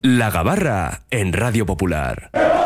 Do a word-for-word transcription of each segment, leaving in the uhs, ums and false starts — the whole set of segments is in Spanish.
La Gabarra en Radio Popular.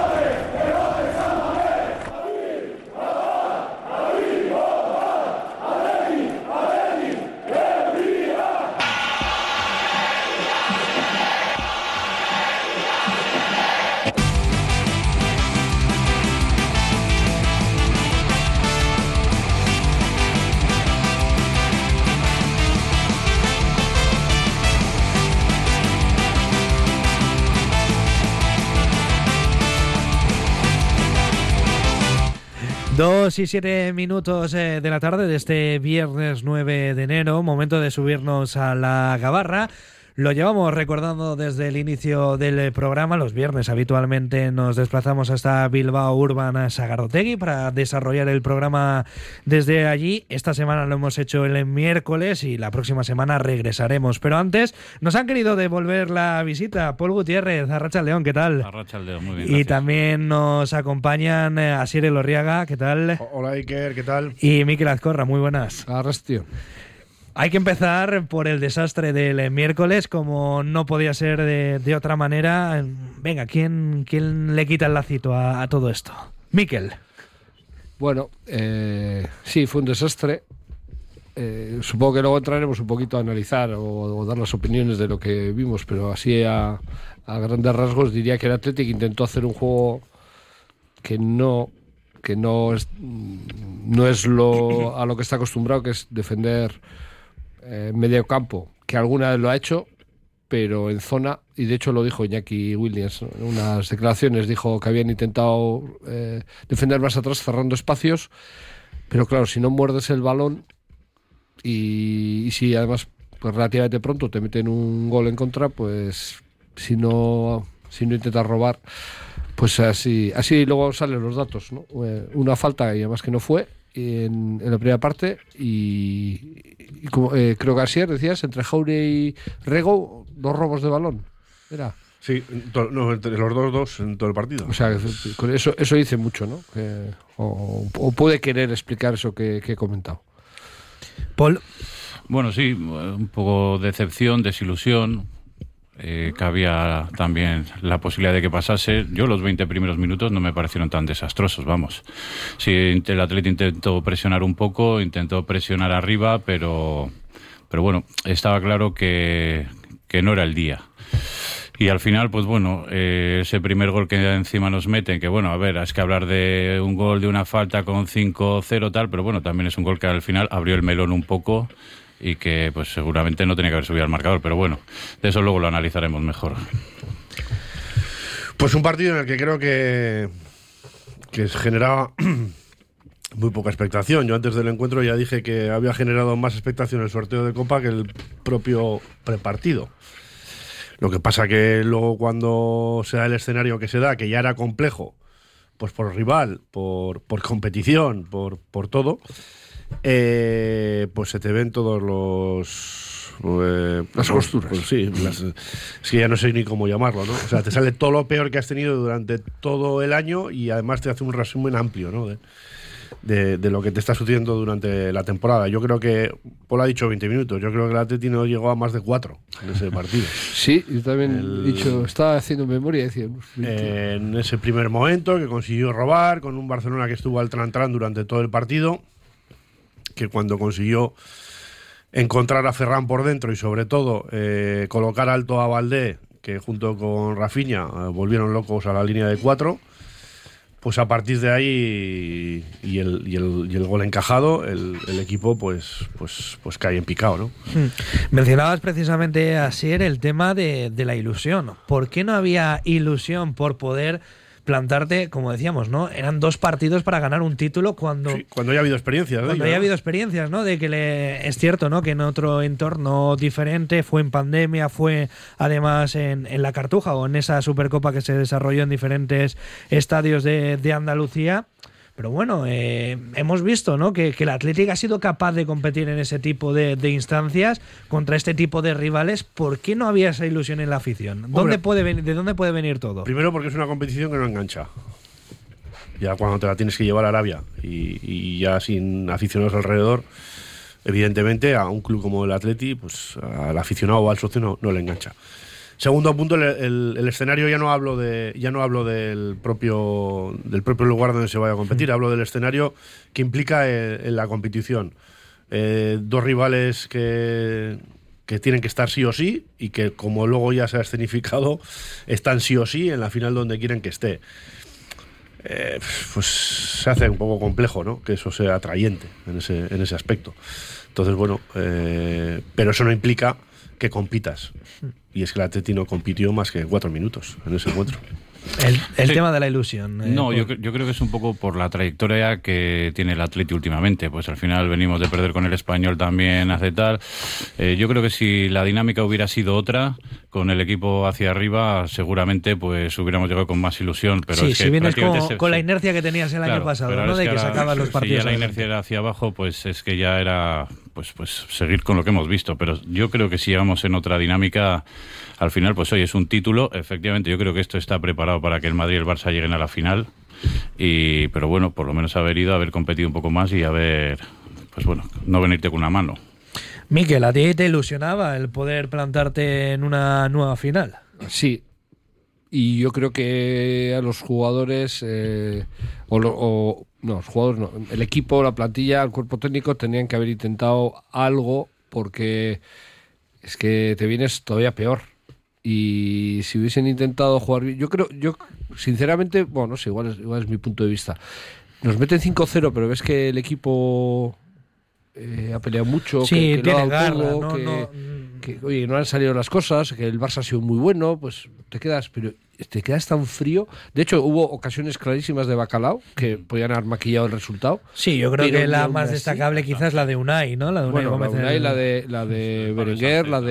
Dos y siete minutos eh, de la tarde de este viernes nueve de enero, momento de subirnos a la Gabarra. Lo llevamos recordando desde el inicio del programa. Los viernes habitualmente nos desplazamos hasta Bilbao Urban Sagardotegui para desarrollar el programa desde allí. Esta semana lo hemos hecho el miércoles y la próxima semana regresaremos. Pero antes nos han querido devolver la visita. Paul Gutiérrez, Arratsaldeon, ¿qué tal? Arratsaldeon, muy bien, Y gracias. También nos acompañan Asier Elorriaga, ¿qué tal? Hola Iker, ¿qué tal? Y Mikel Azcorra, muy buenas. Arrastio. Hay que empezar por el desastre del miércoles, como no podía ser de, de otra manera. Venga, ¿quién, quién le quita el lacito a, a todo esto? Mikel. Bueno, eh, sí, fue un desastre. Eh, supongo que luego entraremos un poquito a analizar o, o dar las opiniones de lo que vimos, pero así a, a grandes rasgos diría que el Athletic intentó hacer un juego que no, que no es, no es lo, a lo que está acostumbrado, que es defender Eh, medio campo, que alguna vez lo ha hecho, pero en zona, y de hecho lo dijo Iñaki Williams en unas declaraciones, dijo que habían intentado eh, defender más atrás cerrando espacios, pero claro, si no muerdes el balón y, y si además pues, relativamente pronto te meten un gol en contra, pues si no si no intentas robar, pues así así luego salen los datos, ¿no? Eh, una falta y además que no fue En, en la primera parte y, y como, eh, creo que Asier decías, entre Jaure y Rego, dos robos de balón. Era. Sí, to, no, entre los dos, dos en todo el partido. O sea, con eso, eso dice mucho, ¿no? Que, o, o puede querer explicar eso que, que he comentado. Paul. Bueno, sí, un poco de decepción, desilusión. Eh, que había también la posibilidad de que pasase. Yo los veinte primeros minutos no me parecieron tan desastrosos, vamos. Sí, el Atleti intentó presionar un poco, intentó presionar arriba, pero pero bueno, estaba claro que, que no era el día. Y al final, pues bueno, eh, ese primer gol que encima nos meten, que bueno, a ver, es que hablar de un gol, de una falta con cinco cero tal, pero bueno, también es un gol que al final abrió el melón un poco y que pues seguramente no tenía que haber subido al marcador, pero bueno, de eso luego lo analizaremos mejor. Pues un partido en el que creo que que generaba muy poca expectación. Yo antes del encuentro ya dije que había generado más expectación el sorteo de Copa que el propio prepartido. Lo que pasa que luego cuando se da el escenario que se da, que ya era complejo, pues por rival, por, por competición, por, por todo, Eh, pues se te ven todos los eh, las los, costuras pues sí, las, es que ya no sé ni cómo llamarlo, ¿no? O sea, te sale todo lo peor que has tenido durante todo el año y además te hace un resumen amplio, ¿no? De, de, de lo que te está sucediendo durante la temporada. Yo creo que Paul ha dicho veinte minutos, yo creo que el Atleti no llegó a más de cuatro en ese partido. Sí, yo también el, he dicho, estaba haciendo memoria y decía eh, en ese primer momento que consiguió robar con un Barcelona que estuvo al tran-tran durante todo el partido, que cuando consiguió encontrar a Ferran por dentro y sobre todo eh, colocar alto a Valdé, que junto con Rafinha eh, volvieron locos a la línea de cuatro, pues a partir de ahí y el, y el, y el gol encajado, el, el equipo pues, pues, pues cae en picado, ¿no? Hmm. Mencionabas precisamente, Asier, el tema de, de la ilusión. ¿Por qué no había ilusión por poder plantarte, como decíamos, ¿no? Eran dos partidos para ganar un título cuando... Sí, cuando ya ha habido experiencias. Cuando ya haya habido experiencias, ¿no? De que le, es cierto, ¿no? Que en otro entorno diferente, fue en pandemia, fue además en, en la Cartuja o en esa Supercopa que se desarrolló en diferentes estadios de, de Andalucía. Pero bueno, eh, hemos visto, ¿no? que, que el Athletic ha sido capaz de competir en ese tipo de, de instancias contra este tipo de rivales. ¿Por qué no había esa ilusión en la afición? ¿Dónde Hombre, puede venir, ¿De dónde puede venir todo? Primero porque es una competición que no engancha. Ya cuando te la tienes que llevar a Arabia y, y ya sin aficionados alrededor, evidentemente a un club como el Atleti, pues al aficionado o al socio no, no le engancha. Segundo punto, el, el, el escenario, ya no hablo de ya no hablo del propio del propio lugar donde se vaya a competir, hablo del escenario que implica el, en la competición. Eh, dos rivales que, que tienen que estar sí o sí y que, como luego ya se ha escenificado, están sí o sí en la final donde quieren que esté. Eh, pues se hace un poco complejo, ¿no?, que eso sea atrayente en ese, en ese aspecto. Entonces, bueno, eh, pero eso no implica que compitas. Y es que el Atleti no compitió más que cuatro minutos en ese encuentro. El, el sí. tema de la ilusión. Eh, no, por... yo, yo creo que es un poco por la trayectoria que tiene el Atleti últimamente. Pues al final venimos de perder con el Español también hace tal. Eh, yo creo que si la dinámica hubiera sido otra, con el equipo hacia arriba, seguramente pues hubiéramos llegado con más ilusión. Pero sí, es que si vienes con, se, con la sí. inercia que tenías el claro, año pasado, pero ¿no? Es De que, que ahora, sacabas los partidos. Si ya la inercia era hacia abajo, pues es que ya era pues pues seguir con lo que hemos visto. Pero yo creo que si llegamos en otra dinámica, al final, pues hoy es un título. Efectivamente, yo creo que esto está preparado para que el Madrid y el Barça lleguen a la final. Y pero bueno, por lo menos haber ido, haber competido un poco más y haber, pues bueno, no venirte con una mano. Miquel, ¿a ti te ilusionaba el poder plantarte en una nueva final? Sí. Y yo creo que a los jugadores, eh, o, lo, o no, los jugadores no, el equipo, la plantilla, el cuerpo técnico tenían que haber intentado algo, porque es que te vienes todavía peor. Y si hubiesen intentado jugar bien, yo creo, yo sinceramente, bueno, no sé, igual es, igual es mi punto de vista. Nos meten cinco cero, pero ves que el equipo eh, ha peleado mucho, sí, que, que tiene lo ha dado garra, todo, no, que, no. que oye, no han salido las cosas, que el Barça ha sido muy bueno, pues te quedas, pero te quedas tan frío. De hecho, hubo ocasiones clarísimas de Bacalao que podían haber maquillado el resultado. Sí, yo creo pero que la aún más así, destacable quizás la de Unai, ¿no? La de Unai bueno, Gómez. la, Unai, el... la de la de Berenguer, la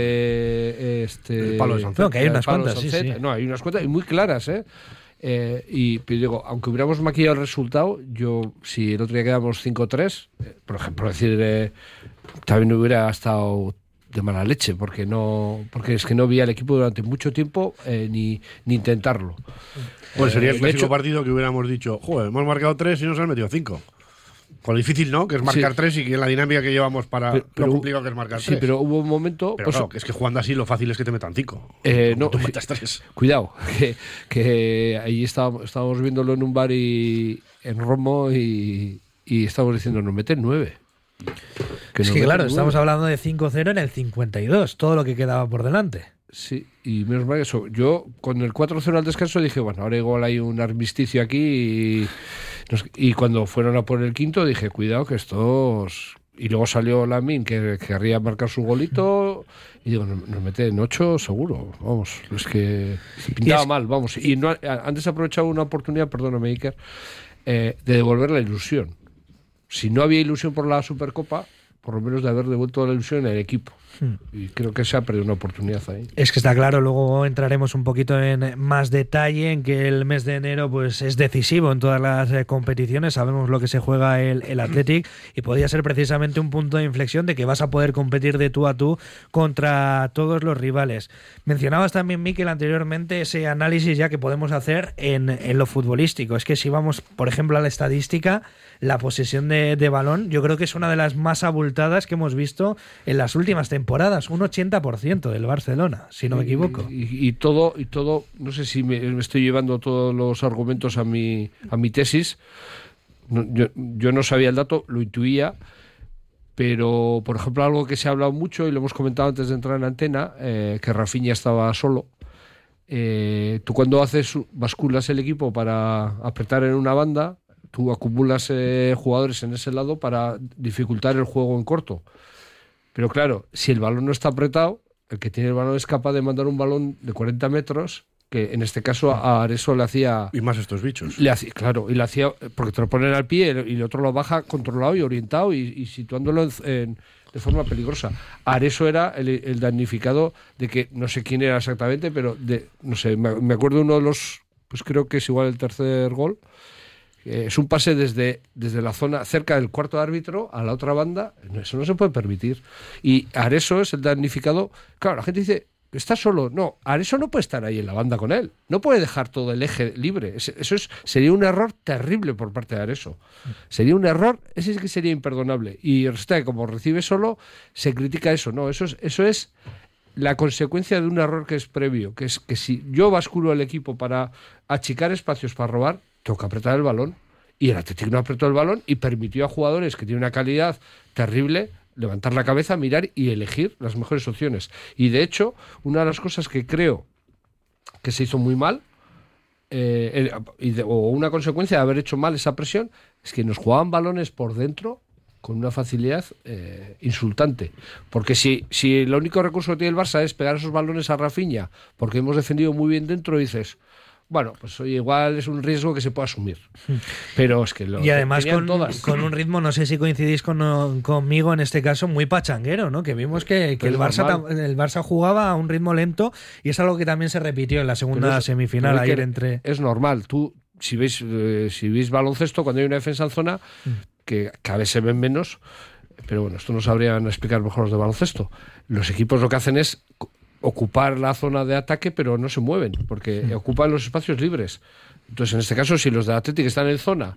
de este El Pablo de Sancet. No, que hay la de unas Pablo cuantas, sí, Sancet. sí. No, hay unas cuantas y muy claras, ¿eh? Eh, y pero digo, aunque hubiéramos maquillado el resultado, yo, si el otro día quedamos cinco tres, eh, por ejemplo, decir, eh, también hubiera estado de mala leche, porque no porque es que no vi al equipo durante mucho tiempo eh, ni, ni intentarlo. Pues sería el Eh, de clásico hecho- partido que hubiéramos dicho, joder, hemos marcado tres y nos han metido cinco. Con lo difícil, ¿no?, que es marcar Sí. tres y que la dinámica que llevamos para Pero- pero- lo complicado que es marcar Sí, tres. pero hubo un momento. Pero pues, claro, que es que jugando así lo fácil es que te metan cinco. Eh, no, Tú metas tres. Cuidado, que, que ahí estábamos, estábamos viéndolo en un bar y en Romo y, y estábamos diciendo, nos meten nueve. Que es nos que meten claro, nueve. estamos hablando de cinco cero en el cincuenta y dos, todo lo que quedaba por delante. Sí, y menos mal que eso. Yo con el cuatro cero al descanso dije, bueno, ahora igual hay un armisticio aquí y, nos- y cuando fueron a por el quinto dije, cuidado que estos... Y luego salió Lamin que querría marcar su golito y digo, nos, nos mete en ocho seguro, vamos, es que se pintaba Y es- mal, vamos. Y no, antes he aprovechado una oportunidad, perdóname Iker, eh, de devolver la ilusión. Si no había ilusión por la Supercopa, por lo menos de haber devuelto la ilusión en el equipo. Y creo que se ha perdido una oportunidad ahí. Es que está claro, luego entraremos un poquito en más detalle en que el mes de enero pues es decisivo en todas las eh, competiciones, sabemos lo que se juega el, el Athletic y podría ser precisamente un punto de inflexión de que vas a poder competir de tú a tú contra todos los rivales. Mencionabas también, Miquel, anteriormente ese análisis ya que podemos hacer en, en lo futbolístico. Es que si vamos, por ejemplo, a la estadística, la posesión de, de balón yo creo que es una de las más abultadas que hemos visto en las últimas temporadas. temporadas, un ochenta por ciento del Barcelona, si no me equivoco. Y, y, y todo, y todo, no sé si me, me estoy llevando todos los argumentos a mi, a mi tesis. No, yo, yo no sabía el dato, lo intuía, pero por ejemplo algo que se ha hablado mucho y lo hemos comentado antes de entrar en antena, eh, que Rafinha estaba solo. Eh, tú cuando haces basculas el equipo para apretar en una banda, tú acumulas eh, jugadores en ese lado para dificultar el juego en corto. Pero claro, si el balón no está apretado, el que tiene el balón es capaz de mandar un balón de cuarenta metros, que en este caso a Areso le hacía... Y más estos bichos. Le hacía, claro, y le hacía, porque te lo ponen al pie y el otro lo baja controlado y orientado y, y situándolo en, en, de forma peligrosa. Areso era el, el damnificado de que, no sé quién era exactamente, pero de, no sé, me, me acuerdo uno de los, pues creo que es igual el tercer gol. Es un pase desde, desde la zona cerca del cuarto árbitro a la otra banda. Eso no se puede permitir. Y Areso es el damnificado. Claro, la gente dice, está solo. No, Areso no puede estar ahí en la banda con él. No puede dejar todo el eje libre. Eso es, sería un error terrible por parte de Areso. Sería un error, ese sí que sería imperdonable. Y resulta que como recibe solo, se critica eso. No, eso es, eso es la consecuencia de un error que es previo, que es que si yo basculo el equipo para achicar espacios para robar, tengo que apretar el balón. Y el Athletic no apretó el balón y permitió a jugadores que tienen una calidad terrible levantar la cabeza, mirar y elegir las mejores opciones. Y de hecho, una de las cosas que creo que se hizo muy mal, eh, y de, o una consecuencia de haber hecho mal esa presión, es que nos jugaban balones por dentro con una facilidad eh, insultante. Porque si, si el único recurso que tiene el Barça es pegar esos balones a Rafinha, porque hemos defendido muy bien dentro, dices, bueno, pues oye, igual es un riesgo que se puede asumir. Pero es que lo y además con, todas. con un ritmo, no sé si coincidís con, conmigo en este caso, muy pachanguero, ¿no? Que vimos que, que el, Barça, el Barça jugaba a un ritmo lento y es algo que también se repitió en la segunda es, semifinal ayer entre... Es normal, tú, si veis, eh, si veis baloncesto, cuando hay una defensa en zona, mm. que cada vez se ven menos, pero bueno, esto no sabrían explicar mejor los de baloncesto. Los equipos lo que hacen es ocupar la zona de ataque, pero no se mueven, porque sí. ocupan los espacios libres. Entonces, en este caso, si los de Athletic están en zona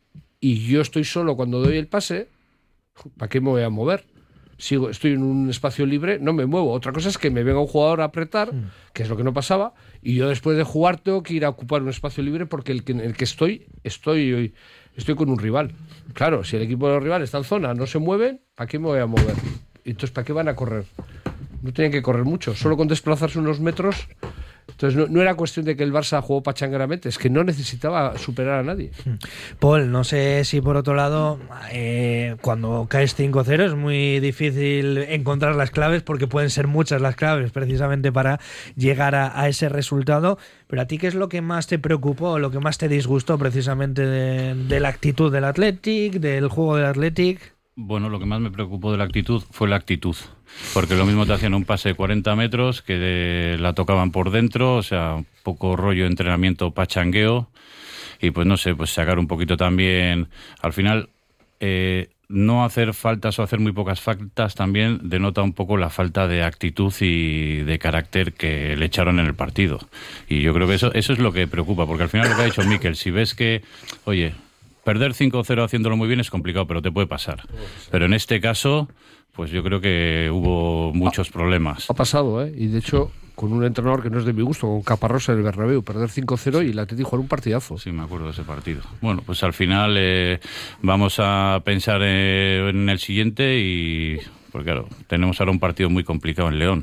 y yo estoy solo cuando doy el pase, ¿para qué me voy a mover? Sigo, estoy en un espacio libre, no me muevo. Otra cosa es que me venga un jugador a apretar, sí. que es lo que no pasaba, y yo después de jugar tengo que ir a ocupar un espacio libre porque el que, en el que estoy, estoy, estoy con un rival. Claro, si el equipo de los rivales está en zona, no se mueven, ¿para qué me voy a mover? Entonces, ¿para qué van a correr? No tenían que correr mucho, solo con desplazarse unos metros. Entonces no, no era cuestión de que el Barça jugó pachangueramente, es que no necesitaba superar a nadie. Paul, no sé si por otro lado, eh, cuando caes cinco cero es muy difícil encontrar las claves, porque pueden ser muchas las claves precisamente para llegar a, a ese resultado. Pero a ti, ¿qué es lo que más te preocupó, lo que más te disgustó precisamente de, de la actitud del Athletic, del juego del Athletic? Bueno, lo que más me preocupó de la actitud fue la actitud, porque lo mismo te hacían un pase de cuarenta metros que de, la tocaban por dentro, o sea, un poco rollo de entrenamiento pachangueo, y pues no sé, pues sacar un poquito también, al final, eh, no hacer faltas o hacer muy pocas faltas también denota un poco la falta de actitud y de carácter que le echaron en el partido. Y yo creo que eso, eso es lo que preocupa, porque al final lo que ha dicho Mikel, si ves que, oye, perder cinco cero haciéndolo muy bien es complicado, pero te puede pasar. Pero en este caso, pues yo creo que hubo muchos problemas. Ha pasado, ¿eh? Y de hecho, con un entrenador que no es de mi gusto, con Caparrós en el Bernabéu, perder cinco cero y el Atlético jugar un partidazo. Sí, me acuerdo de ese partido. Bueno, pues al final eh, vamos a pensar eh, en el siguiente y, pues claro, tenemos ahora un partido muy complicado en León.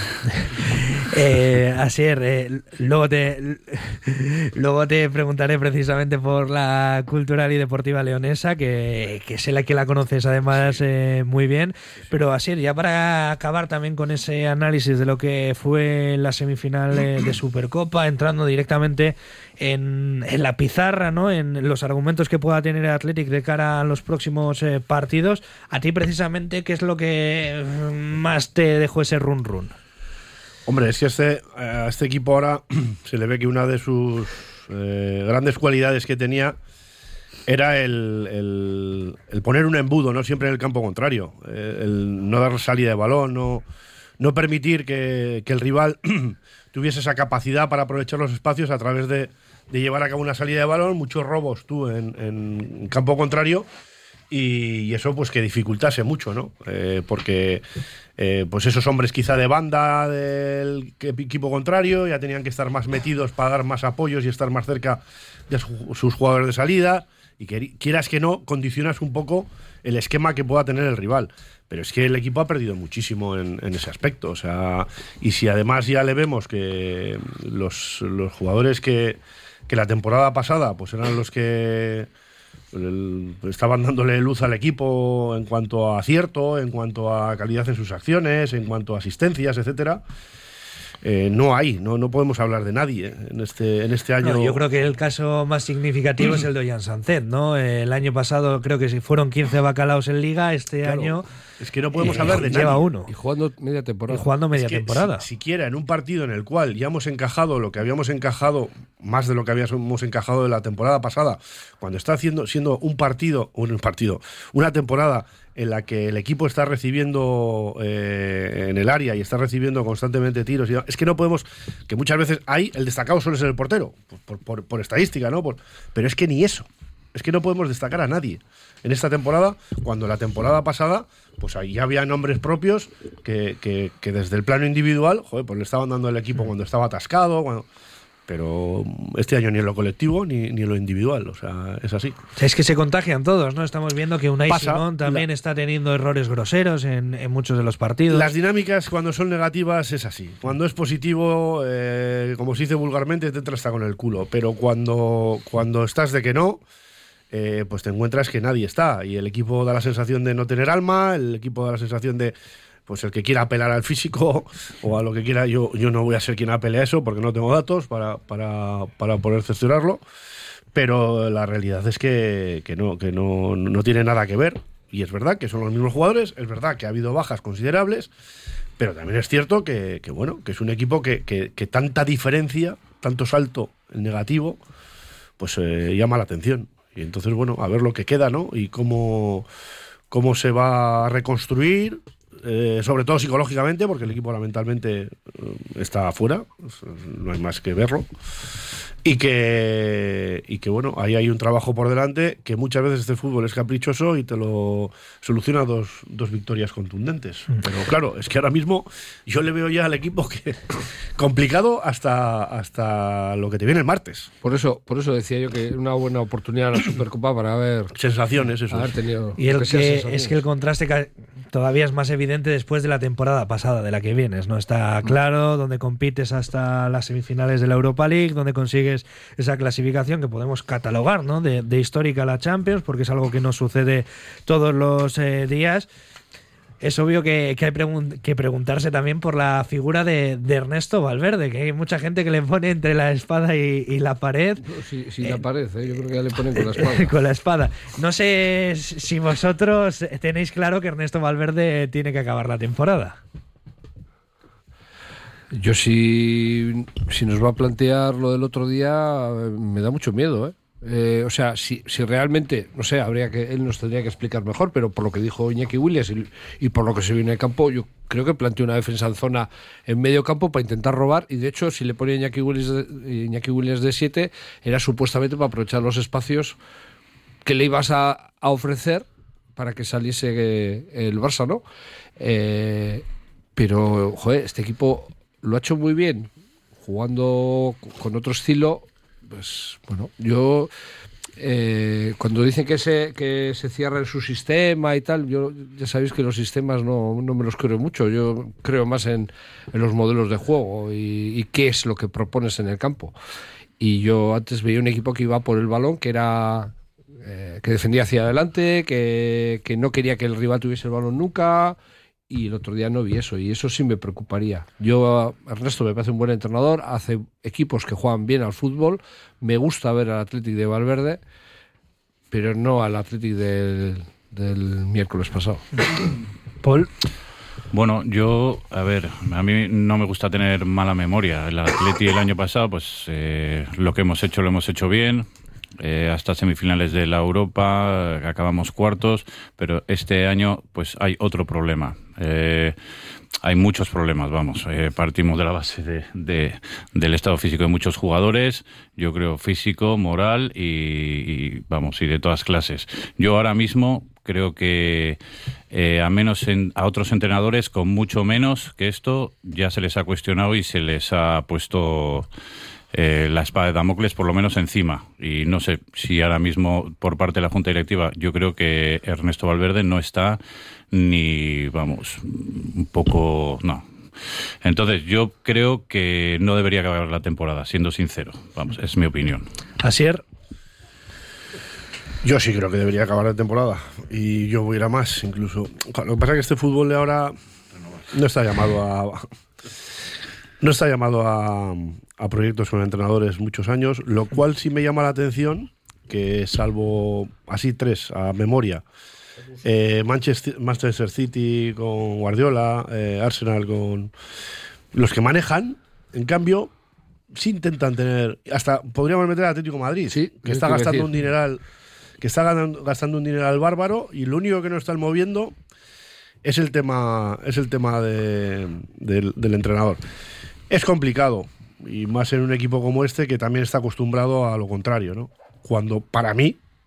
eh, Asier, eh, luego te luego te preguntaré precisamente por la Cultural y Deportiva Leonesa, que, que sé la que la conoces además eh, muy bien. Pero Asier, ya para acabar también con ese análisis de lo que fue la semifinal eh, de Supercopa, entrando directamente en, en la pizarra, ¿no? En los argumentos que pueda tener el Athletic de cara a los próximos eh, partidos, a ti precisamente, ¿qué es lo que más te dejó ese run run? Hombre, es que este, a este equipo ahora se le ve que una de sus eh, grandes cualidades que tenía era el, el, el poner un embudo, no siempre en el campo contrario, el, el no dar salida de balón, no, no permitir que, que el rival tuviese esa capacidad para aprovechar los espacios a través de, de llevar a cabo una salida de balón, muchos robos tú en, en campo contrario, y, y eso pues que dificultase mucho, ¿no? Eh, porque eh, pues esos hombres quizá de banda del equipo contrario ya tenían que estar más metidos para dar más apoyos y estar más cerca de su, sus jugadores de salida, y que quieras que no, condicionas un poco el esquema que pueda tener el rival. Pero es que el equipo ha perdido muchísimo en, en ese aspecto, o sea, y si además ya le vemos que los, los jugadores que, que la temporada pasada pues eran los que el, estaban dándole luz al equipo en cuanto a acierto, en cuanto a calidad en sus acciones, en cuanto a asistencias, etcétera. Eh, no hay, no, no podemos hablar de nadie ¿eh? en este en este año. No, yo creo que el caso más significativo es el de Ollán Sánchez, ¿no? El año pasado creo que fueron quince bacalaos en Liga, este claro, año es que no podemos eh, hablar de lleva nadie. uno y jugando media temporada. Y jugando media es que temporada. Si, siquiera en un partido en el cual ya hemos encajado lo que habíamos encajado, más de lo que habíamos encajado de la temporada pasada, cuando está haciendo siendo un partido, un partido, una temporada en la que el equipo está recibiendo eh, en el área y está recibiendo constantemente tiros, y es que no podemos, que muchas veces hay, el destacado suele ser el portero, por, por, por estadística, ¿no? Por, pero es que ni eso, es que no podemos destacar a nadie en esta temporada, cuando la temporada pasada pues ahí había nombres propios que, que, que desde el plano individual, joder, pues le estaban dando el equipo cuando estaba atascado, cuando... pero este año ni en lo colectivo ni, ni en lo individual, o sea, es así. Es que se contagian todos, ¿no? Estamos viendo que Unai Pasa, Simón también la, está teniendo errores groseros en, en muchos de los partidos. Las dinámicas cuando son negativas es así. Cuando es positivo, eh, como se dice vulgarmente, te entra hasta con el culo. Pero cuando, cuando estás de que no, eh, pues te encuentras que nadie está. Y el equipo da la sensación de no tener alma, el equipo da la sensación de... pues el que quiera apelar al físico o a lo que quiera, yo, yo no voy a ser quien apele a eso porque no tengo datos para, para, para poder cerciorarlo, pero la realidad es que, que, no, que no, no tiene nada que ver, y es verdad que son los mismos jugadores, es verdad que ha habido bajas considerables, pero también es cierto que, que, bueno, que es un equipo que, que, que tanta diferencia, tanto salto en negativo, pues eh, llama la atención. Y entonces, bueno, a ver lo que queda, ¿no? Y cómo, cómo se va a reconstruir. Eh, sobre todo psicológicamente, porque el equipo lamentablemente eh, está afuera, no hay más que verlo, y que, y que bueno, ahí hay un trabajo por delante, que muchas veces este fútbol es caprichoso y te lo soluciona dos, dos victorias contundentes. Pero claro, es que ahora mismo yo le veo ya al equipo que complicado hasta, hasta lo que te viene el martes. Por eso, por eso decía yo que una buena oportunidad en la Supercopa para ver sensaciones, eso haber tenido, y el que que, es que el contraste ca- todavía es más evidente después de la temporada pasada de la que vienes, ¿no? Está claro, donde compites hasta las semifinales de la Europa League, donde consigues esa clasificación que podemos catalogar, ¿no? de, de histórica a la Champions, porque es algo que no sucede todos los eh, días. Es obvio que, que hay pregun- que preguntarse también por la figura de, de Ernesto Valverde, que hay mucha gente que le pone entre la espada y, y la pared. No, sí, sí, eh, la pared, ¿eh? Yo creo que ya le ponen con la espada. Con la espada. No sé si vosotros tenéis claro que Ernesto Valverde tiene que acabar la temporada. Yo si, si nos va a plantear lo del otro día, me da mucho miedo, ¿eh? Eh, o sea, si, si realmente, no sé, habría que él nos tendría que explicar mejor, pero por lo que dijo Iñaki Williams y, y por lo que se vio en el campo, yo creo que planteó una defensa en zona en medio campo para intentar robar, y de hecho si le ponía Iñaki Williams de, Iñaki Williams de siete era supuestamente para aprovechar los espacios que le ibas a, a ofrecer para que saliese el Barça, ¿no? Eh, pero, joder, este equipo lo ha hecho muy bien jugando con otro estilo. Pues bueno, yo eh, cuando dicen que se que se cierra en su sistema y tal, yo ya sabéis que los sistemas no, no me los creo mucho. Yo creo más en, en los modelos de juego y, y qué es lo que propones en el campo. Y yo antes veía un equipo que iba por el balón, que era eh, que defendía hacia adelante, que, que no quería que el rival tuviese el balón nunca. Y el otro día no vi eso, y eso sí me preocuparía. Yo, Ernesto me parece un buen entrenador, hace equipos que juegan bien al fútbol, me gusta ver al Athletic de Valverde, pero no al Athletic del, del miércoles pasado. Paul. Bueno, yo, a ver, a mí no me gusta tener mala memoria. El Athletic el año pasado, pues eh, lo que hemos hecho lo hemos hecho bien. Eh, hasta semifinales de la Europa, eh, acabamos cuartos, pero este año pues hay otro problema. Eh, hay muchos problemas, vamos. Eh, partimos de la base de, de, del estado físico de muchos jugadores, yo creo físico, moral y, y vamos, y de todas clases. Yo ahora mismo creo que eh, a menos en, a otros entrenadores con mucho menos que esto ya se les ha cuestionado y se les ha puesto Eh, la espada de Damocles por lo menos encima, y no sé si ahora mismo por parte de la Junta Directiva yo creo que Ernesto Valverde no está ni, vamos, un poco, no. Entonces yo creo que no debería acabar la temporada, siendo sincero, vamos, es mi opinión. Asier. Yo sí creo que debería acabar la temporada, y yo voy a ir a más incluso. Lo que pasa es que este fútbol de ahora no está llamado a no está llamado a, a proyectos con entrenadores muchos años, lo cual sí me llama la atención que, salvo así tres a memoria, eh, Manchester, Manchester City con Guardiola, eh, Arsenal con los que manejan, en cambio sí intentan tener, hasta podríamos meter al Atlético de Madrid, sí, que está gastando un dineral que está ganando, gastando un dineral bárbaro, y lo único que no están moviendo es el tema es el tema de, de, del entrenador. Es complicado, y más en un equipo como este que también está acostumbrado a lo contrario, ¿no? Cuando para mí,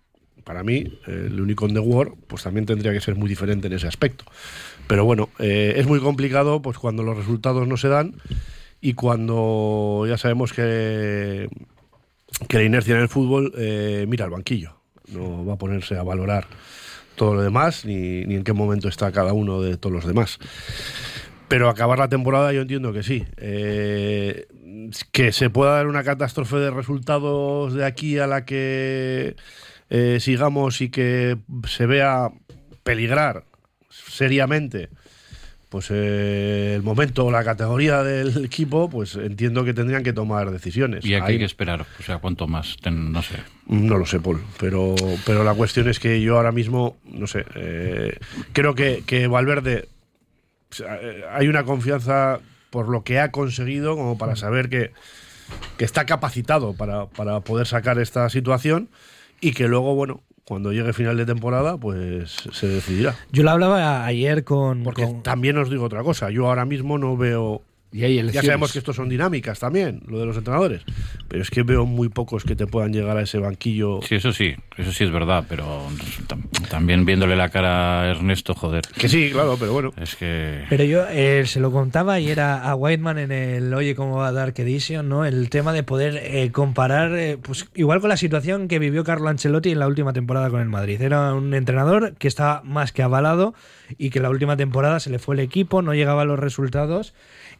para mí, eh, el Unicorn de War, pues también tendría que ser muy diferente en ese aspecto. Pero bueno, eh, es muy complicado pues cuando los resultados no se dan y cuando ya sabemos que, que la inercia en el fútbol eh, mira al banquillo. No va a ponerse a valorar todo lo demás ni, ni en qué momento está cada uno de todos los demás. Pero acabar la temporada yo entiendo que sí. Eh, que se pueda dar una catástrofe de resultados de aquí a la que eh, sigamos y que se vea peligrar seriamente pues eh, el momento o la categoría del equipo, pues entiendo que tendrían que tomar decisiones. Y aquí Ahí, hay que esperar, o sea, ¿cuánto más? Ten, no sé. No lo sé, Paul, pero, pero la cuestión es que yo ahora mismo, no sé, eh, creo que, que Valverde, o sea, eh, hay una confianza por lo que ha conseguido como para saber que, que está capacitado para, para poder sacar esta situación y que luego, bueno, cuando llegue final de temporada, pues se decidirá. Yo lo hablaba ayer con... Porque con... también os digo otra cosa, yo ahora mismo no veo... Y hay ya sabemos que estos son dinámicas también, lo de los entrenadores, pero es que veo muy pocos que te puedan llegar a ese banquillo. Sí, eso sí, eso sí es verdad, pero tam también viéndole la cara a Ernesto, joder. Que sí, claro, pero bueno. Es que... Pero yo eh, se lo contaba ayer a, a Whiteman en el Oye cómo va Dark Edition, ¿no? El tema de poder eh, comparar, eh, pues igual con la situación que vivió Carlo Ancelotti en la última temporada con el Madrid. Era un entrenador que estaba más que avalado y que la última temporada se le fue el equipo, no llegaba a los resultados.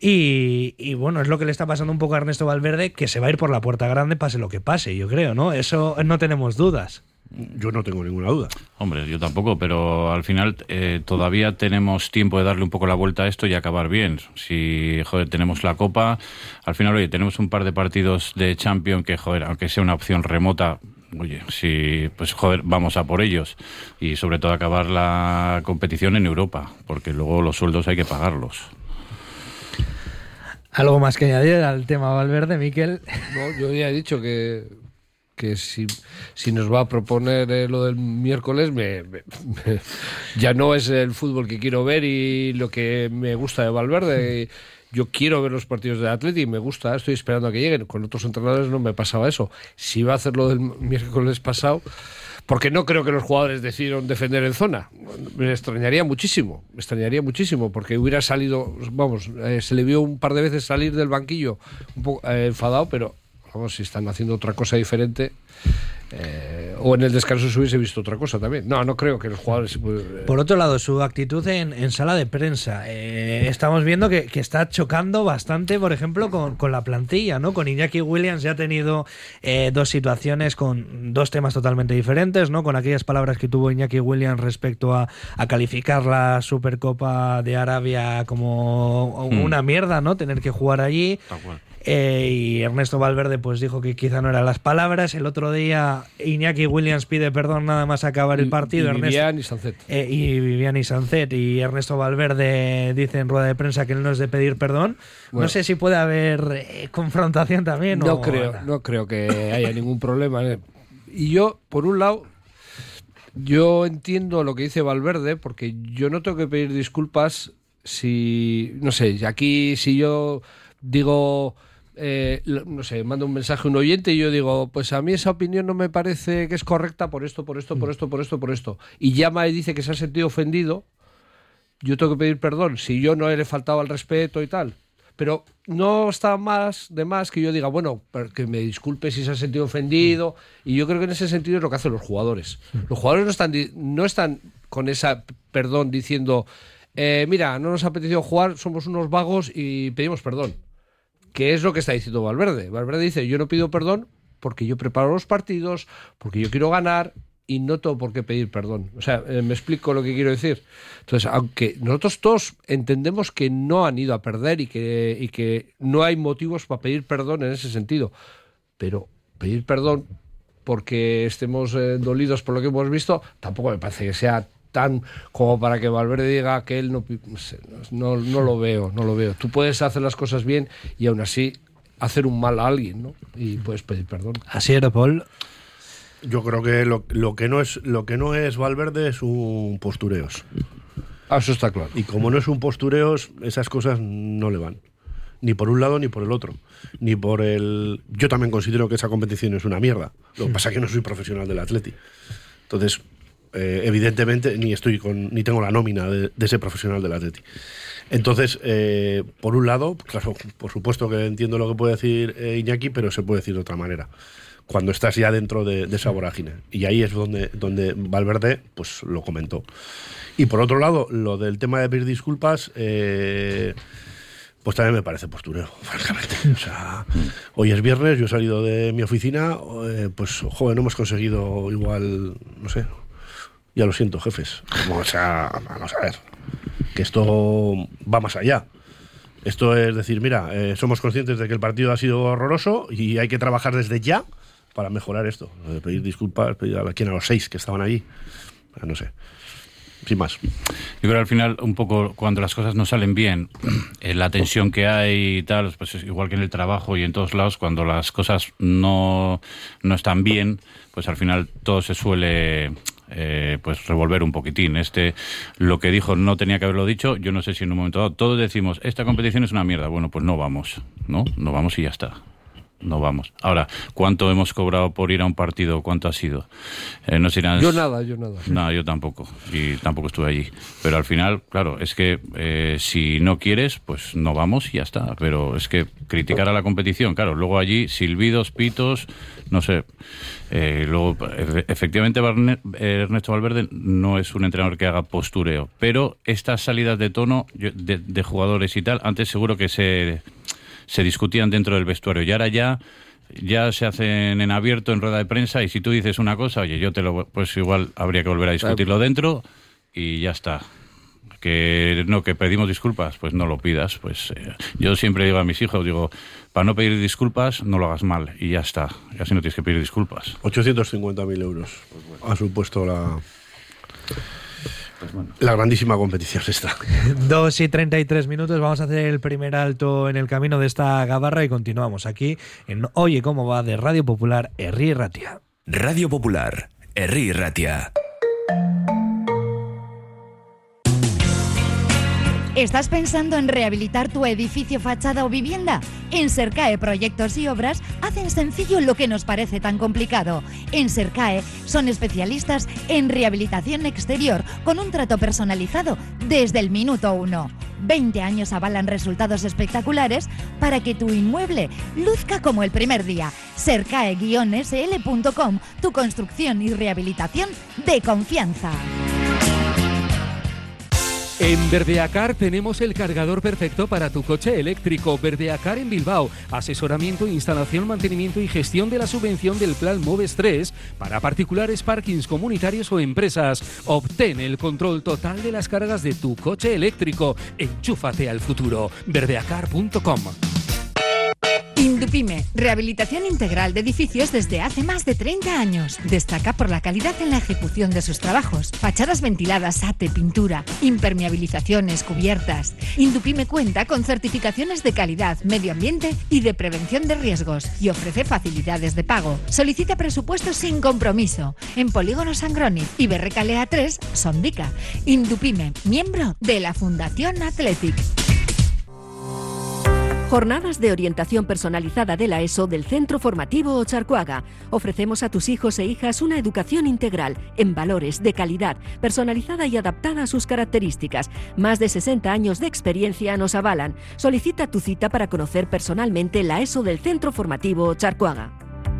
Y, y bueno, es lo que le está pasando un poco a Ernesto Valverde, que se va a ir por la puerta grande pase lo que pase, yo creo, ¿no? Eso no tenemos dudas. Yo no tengo ninguna duda. Hombre, yo tampoco, pero al final eh, todavía tenemos tiempo de darle un poco la vuelta a esto y acabar bien. Si, joder, tenemos la Copa, al final, oye, tenemos un par de partidos de Champions que, joder, aunque sea una opción remota, oye, si, pues joder, vamos a por ellos. Y sobre todo acabar la competición en Europa, porque luego los sueldos hay que pagarlos. ¿Algo más que añadir al tema Valverde, Miquel? No, yo ya he dicho que, que si, si nos va a proponer eh, lo del miércoles, me, me, me, ya no es el fútbol que quiero ver y lo que me gusta de Valverde. Yo quiero ver los partidos del Atleti y me gusta, estoy esperando a que lleguen. Con otros entrenadores no me pasaba eso. Si va a hacer lo del miércoles pasado... Porque no creo que los jugadores decidieron defender en zona. Me extrañaría muchísimo, me extrañaría muchísimo, porque hubiera salido, vamos, eh, se le vio un par de veces salir del banquillo un poco eh, enfadado, pero vamos, si están haciendo otra cosa diferente, eh, o en el descanso se hubiese visto otra cosa también. No, no creo que los jugadores... Eh, Por otro lado, su actitud en, en sala de prensa. Eh, estamos viendo que, que está chocando bastante, por ejemplo, con, con la plantilla, ¿no? Con Iñaki Williams ya ha tenido eh, dos situaciones con dos temas totalmente diferentes, ¿no? Con aquellas palabras que tuvo Iñaki Williams respecto a, a calificar la Supercopa de Arabia como Mm. una mierda, ¿no? Tener que jugar allí. Tal cual. Eh, y Ernesto Valverde pues dijo que quizá no eran las palabras. El otro día Iñaki Williams pide perdón nada más acabar el partido. y Ernesto, Vivian y Sancet. eh, y Vivian y Sancet y Ernesto Valverde dice en rueda de prensa que él no es de pedir perdón. Bueno. No sé si puede haber eh, confrontación también. No o creo, nada. no creo que haya ningún problema. ¿eh? Y yo, por un lado, yo entiendo lo que dice Valverde, porque yo no tengo que pedir disculpas si, no sé, aquí si yo digo, eh, no sé, mando un mensaje a un oyente y yo digo, pues a mí esa opinión no me parece que es correcta por esto, por esto, por esto, por esto, por esto. Y llama y dice que se ha sentido ofendido, yo tengo que pedir perdón si yo no le he faltado al respeto y tal. Pero no está más de más que yo diga, bueno, que me disculpe si se ha sentido ofendido. Y yo creo que en ese sentido es lo que hacen los jugadores. Los jugadores no están, no están con esa perdón diciendo, eh, mira, no nos ha apetecido jugar, somos unos vagos y pedimos perdón. Que es lo que está diciendo Valverde. Valverde dice, yo no pido perdón porque yo preparo los partidos, porque yo quiero ganar y no tengo por qué pedir perdón. O sea, eh, me explico lo que quiero decir. Entonces, aunque nosotros todos entendemos que no han ido a perder y que, y que no hay motivos para pedir perdón en ese sentido, pero pedir perdón porque estemos eh, dolidos por lo que hemos visto, tampoco me parece que sea tan como para que Valverde diga que él no, no, no lo veo, no lo veo. Tú puedes hacer las cosas bien y aún así hacer un mal a alguien, ¿no? Y puedes pedir perdón. Así era, Paul. Yo creo que lo, lo que no es lo que no es Valverde es un postureos. Ah, eso está claro. Y como no es un postureos, esas cosas no le van. Ni por un lado ni por el otro. Ni por el... Yo también considero que esa competición es una mierda. Lo que pasa es que no soy profesional del Atleti. Entonces, eh, evidentemente, ni estoy con, ni tengo la nómina de, de ese profesional del Atleti. Entonces, eh, por un lado, claro, por supuesto que entiendo lo que puede decir eh, Iñaki, pero se puede decir de otra manera. Cuando estás ya dentro de, de esa vorágine. Y ahí es donde, donde Valverde pues lo comentó. Y por otro lado, lo del tema de pedir disculpas, eh, pues también me parece postureo, francamente. O sea, hoy es viernes, yo he salido de mi oficina, eh, pues, joder, no hemos conseguido igual, no sé, ya lo siento, jefes. O sea, vamos a ver, que esto va más allá. Esto es decir, mira, eh, somos conscientes de que el partido ha sido horroroso y hay que trabajar desde ya para mejorar esto. Eh, pedir disculpas, pedir a quien a los seis que estaban allí, no sé. Sin más. Yo creo que al final, un poco, cuando las cosas no salen bien, eh, la tensión que hay y tal, pues es igual que en el trabajo y en todos lados, cuando las cosas no, no están bien, pues al final todo se suele eh, pues revolver un poquitín. Este, lo que dijo no tenía que haberlo dicho, yo no sé si en un momento dado todos decimos, esta competición es una mierda, bueno, pues no vamos, ¿no? No vamos y ya está. No vamos. Ahora, ¿cuánto hemos cobrado por ir a un partido? ¿Cuánto ha sido? Eh, no serán... Yo nada, yo nada. No, yo tampoco. Y tampoco estuve allí. Pero al final, claro, es que eh, si no quieres, pues no vamos y ya está. Pero es que criticar a la competición, claro, luego allí silbidos, pitos, no sé. Eh, luego, efectivamente, Ernesto Valverde no es un entrenador que haga postureo. Pero estas salidas de tono de, de jugadores y tal, antes seguro que se... se discutían dentro del vestuario y ahora ya ya se hacen en abierto en rueda de prensa y si tú dices una cosa, oye, yo te lo pues igual habría que volver a discutirlo dentro y ya está. Que no, que pedimos disculpas, pues no lo pidas. Pues eh, yo siempre digo a mis hijos, digo, para no pedir disculpas no lo hagas mal y ya está. Y así no tienes que pedir disculpas. ochocientos cincuenta mil euros ha supuesto la... Pues bueno. La grandísima competición esta. dos y treinta y tres minutos, vamos a hacer el primer alto en el camino de esta gabarra y continuamos aquí en Oye Cómo Va de Radio Popular, Herri Ratia. Radio Popular, Herri Ratia. ¿Estás pensando en rehabilitar tu edificio, fachada o vivienda? En Sercae Proyectos y Obras hacen sencillo lo que nos parece tan complicado. En Sercae son especialistas en rehabilitación exterior con un trato personalizado desde el minuto uno. veinte años avalan resultados espectaculares para que tu inmueble luzca como el primer día. Sercae guion ese ele punto com, tu construcción y rehabilitación de confianza. En Verdeacar tenemos el cargador perfecto para tu coche eléctrico. Verdeacar en Bilbao. Asesoramiento, instalación, mantenimiento y gestión de la subvención del Plan Moves tres para particulares, parkings comunitarios o empresas. Obtén el control total de las cargas de tu coche eléctrico. Enchúfate al futuro. verdeacar punto com. Indupime, rehabilitación integral de edificios desde hace más de treinta años. Destaca por la calidad en la ejecución de sus trabajos. Fachadas ventiladas, ate, pintura, impermeabilizaciones, cubiertas. Indupime cuenta con certificaciones de calidad, medio ambiente y de prevención de riesgos y ofrece facilidades de pago. Solicita presupuestos sin compromiso en Polígono Sangroni y Berrecalea tres, Sondica. Indupime, miembro de la Fundación Athletic. Jornadas de orientación personalizada de la ESO del Centro Formativo Ocharcoaga. Ofrecemos a tus hijos e hijas una educación integral, en valores, de calidad, personalizada y adaptada a sus características. Más de sesenta años de experiencia nos avalan. Solicita tu cita para conocer personalmente la ESO del Centro Formativo Ocharcoaga.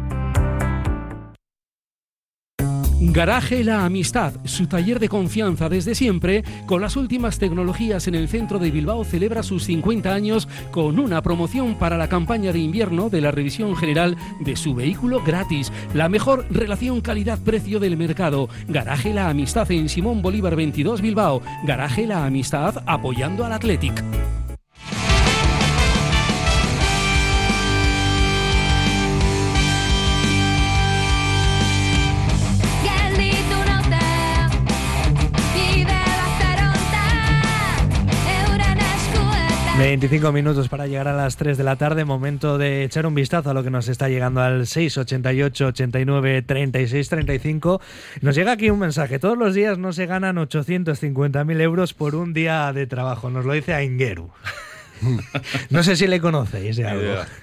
Garaje La Amistad, su taller de confianza desde siempre, con las últimas tecnologías en el centro de Bilbao, celebra sus cincuenta años con una promoción para la campaña de invierno de la revisión general de su vehículo gratis. La mejor relación calidad-precio del mercado. Garaje La Amistad en Simón Bolívar veintidós, Bilbao. Garaje La Amistad, apoyando al Athletic. veinticinco minutos para llegar a las tres de la tarde, momento de echar un vistazo a lo que nos está llegando al seis ochenta y ocho, ochenta y nueve, treinta y seis, treinta y cinco. Nos llega aquí un mensaje: todos los días no se ganan ochocientos cincuenta mil euros por un día de trabajo, nos lo dice Aingeru. No sé si le conocéis de algo.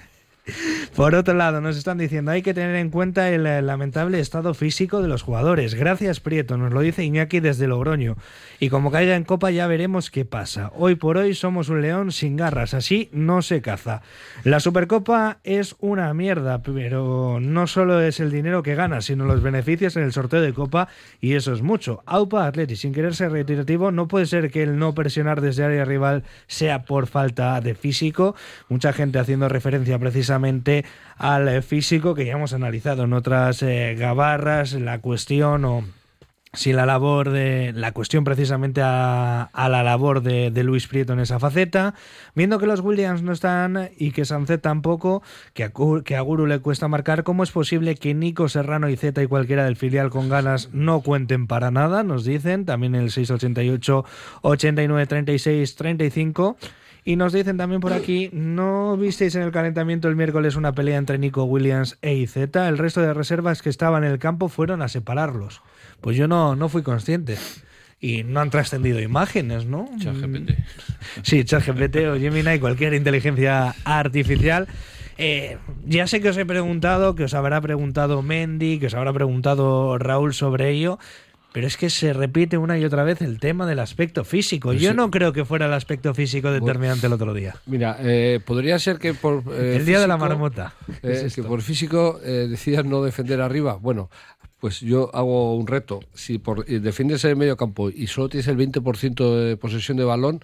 Por otro lado, nos están diciendo hay que tener en cuenta el, el lamentable estado físico de los jugadores. Gracias, Prieto, nos lo dice Iñaki desde Logroño. Y como caiga en Copa ya veremos qué pasa. Hoy por hoy somos un león sin garras, así no se caza. La Supercopa es una mierda, pero no solo es el dinero que gana, sino los beneficios en el sorteo de Copa, y eso es mucho. Aupa Atleti, sin querer ser reiterativo, no puede ser que el no presionar desde área rival sea por falta de físico. Mucha gente haciendo referencia precisamente al físico, que ya hemos analizado en otras eh, gabarras, la cuestión o si la labor de la cuestión precisamente a, a la labor de, de Luis Prieto en esa faceta, viendo que los Williams no están y que Sancet tampoco, que a, que a Guru le cuesta marcar. ¿Cómo es posible que Nico, Serrano y Zeta y cualquiera del filial con ganas no cuenten para nada? Nos dicen también el seis ochenta y ocho, ochenta y nueve, treinta y seis, treinta y cinco. Y nos dicen también por aquí, ¿no visteis en el calentamiento el miércoles una pelea entre Nico Williams e Izeta? El resto de reservas que estaban en el campo fueron a separarlos. Pues yo no, no fui consciente. Y no han trascendido imágenes, ¿no? ChatGPT. Sí, ChatGPT o Gemini, cualquier inteligencia artificial. Eh, ya sé que os he preguntado, que os habrá preguntado Mendy, que os habrá preguntado Raúl sobre ello. Pero es que se repite una y otra vez el tema del aspecto físico. Yo no creo que fuera el aspecto físico determinante el otro día. Mira, eh, podría ser que por... Eh, el día físico, de la marmota. Eh, es que por físico eh, decidas no defender arriba. Bueno, pues yo hago un reto. Si por, eh, defiendes en el medio campo y solo tienes el veinte por ciento de posesión de balón,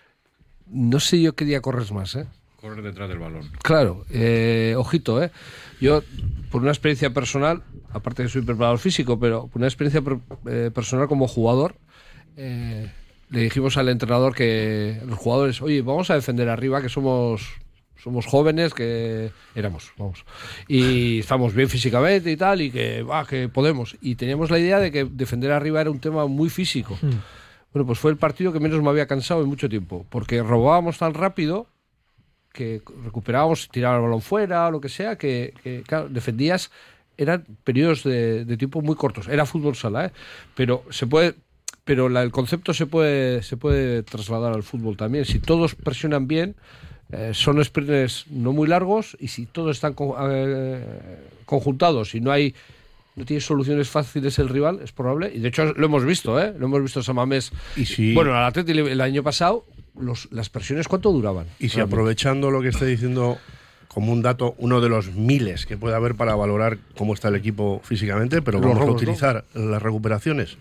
no sé yo qué día corres más, ¿eh? Correr detrás del balón. Claro, eh, ojito, ¿eh? Yo, por una experiencia personal, aparte que soy preparador físico, pero por una experiencia per, eh, personal como jugador, eh, le dijimos al entrenador que los jugadores, oye, vamos a defender arriba, que somos somos jóvenes, que éramos, vamos, y estamos bien físicamente y tal, y que, bah, que podemos. Y teníamos la idea de que defender arriba era un tema muy físico. Hmm. Bueno, pues fue el partido que menos me había cansado en mucho tiempo, porque robábamos tan rápido que recuperábamos, tirábamos el balón fuera o lo que sea, que, que claro, defendías, eran periodos de, de tiempo muy cortos. Era fútbol sala, ¿eh? Pero se puede, pero la, el concepto se puede, se puede trasladar al fútbol también. Si todos presionan bien, eh, son sprints no muy largos, y si todos están con, eh, conjuntados y no hay no tiene soluciones fáciles el rival, es probable, y de hecho lo hemos visto, ¿eh? Lo hemos visto San Mamés. Y si... Bueno, al Atleti el año pasado, los, las presiones, ¿cuánto duraban? Y si realmente, aprovechando lo que está diciendo como un dato, uno de los miles que puede haber para valorar cómo está el equipo físicamente, pero vamos robos, a utilizar ¿no? las recuperaciones.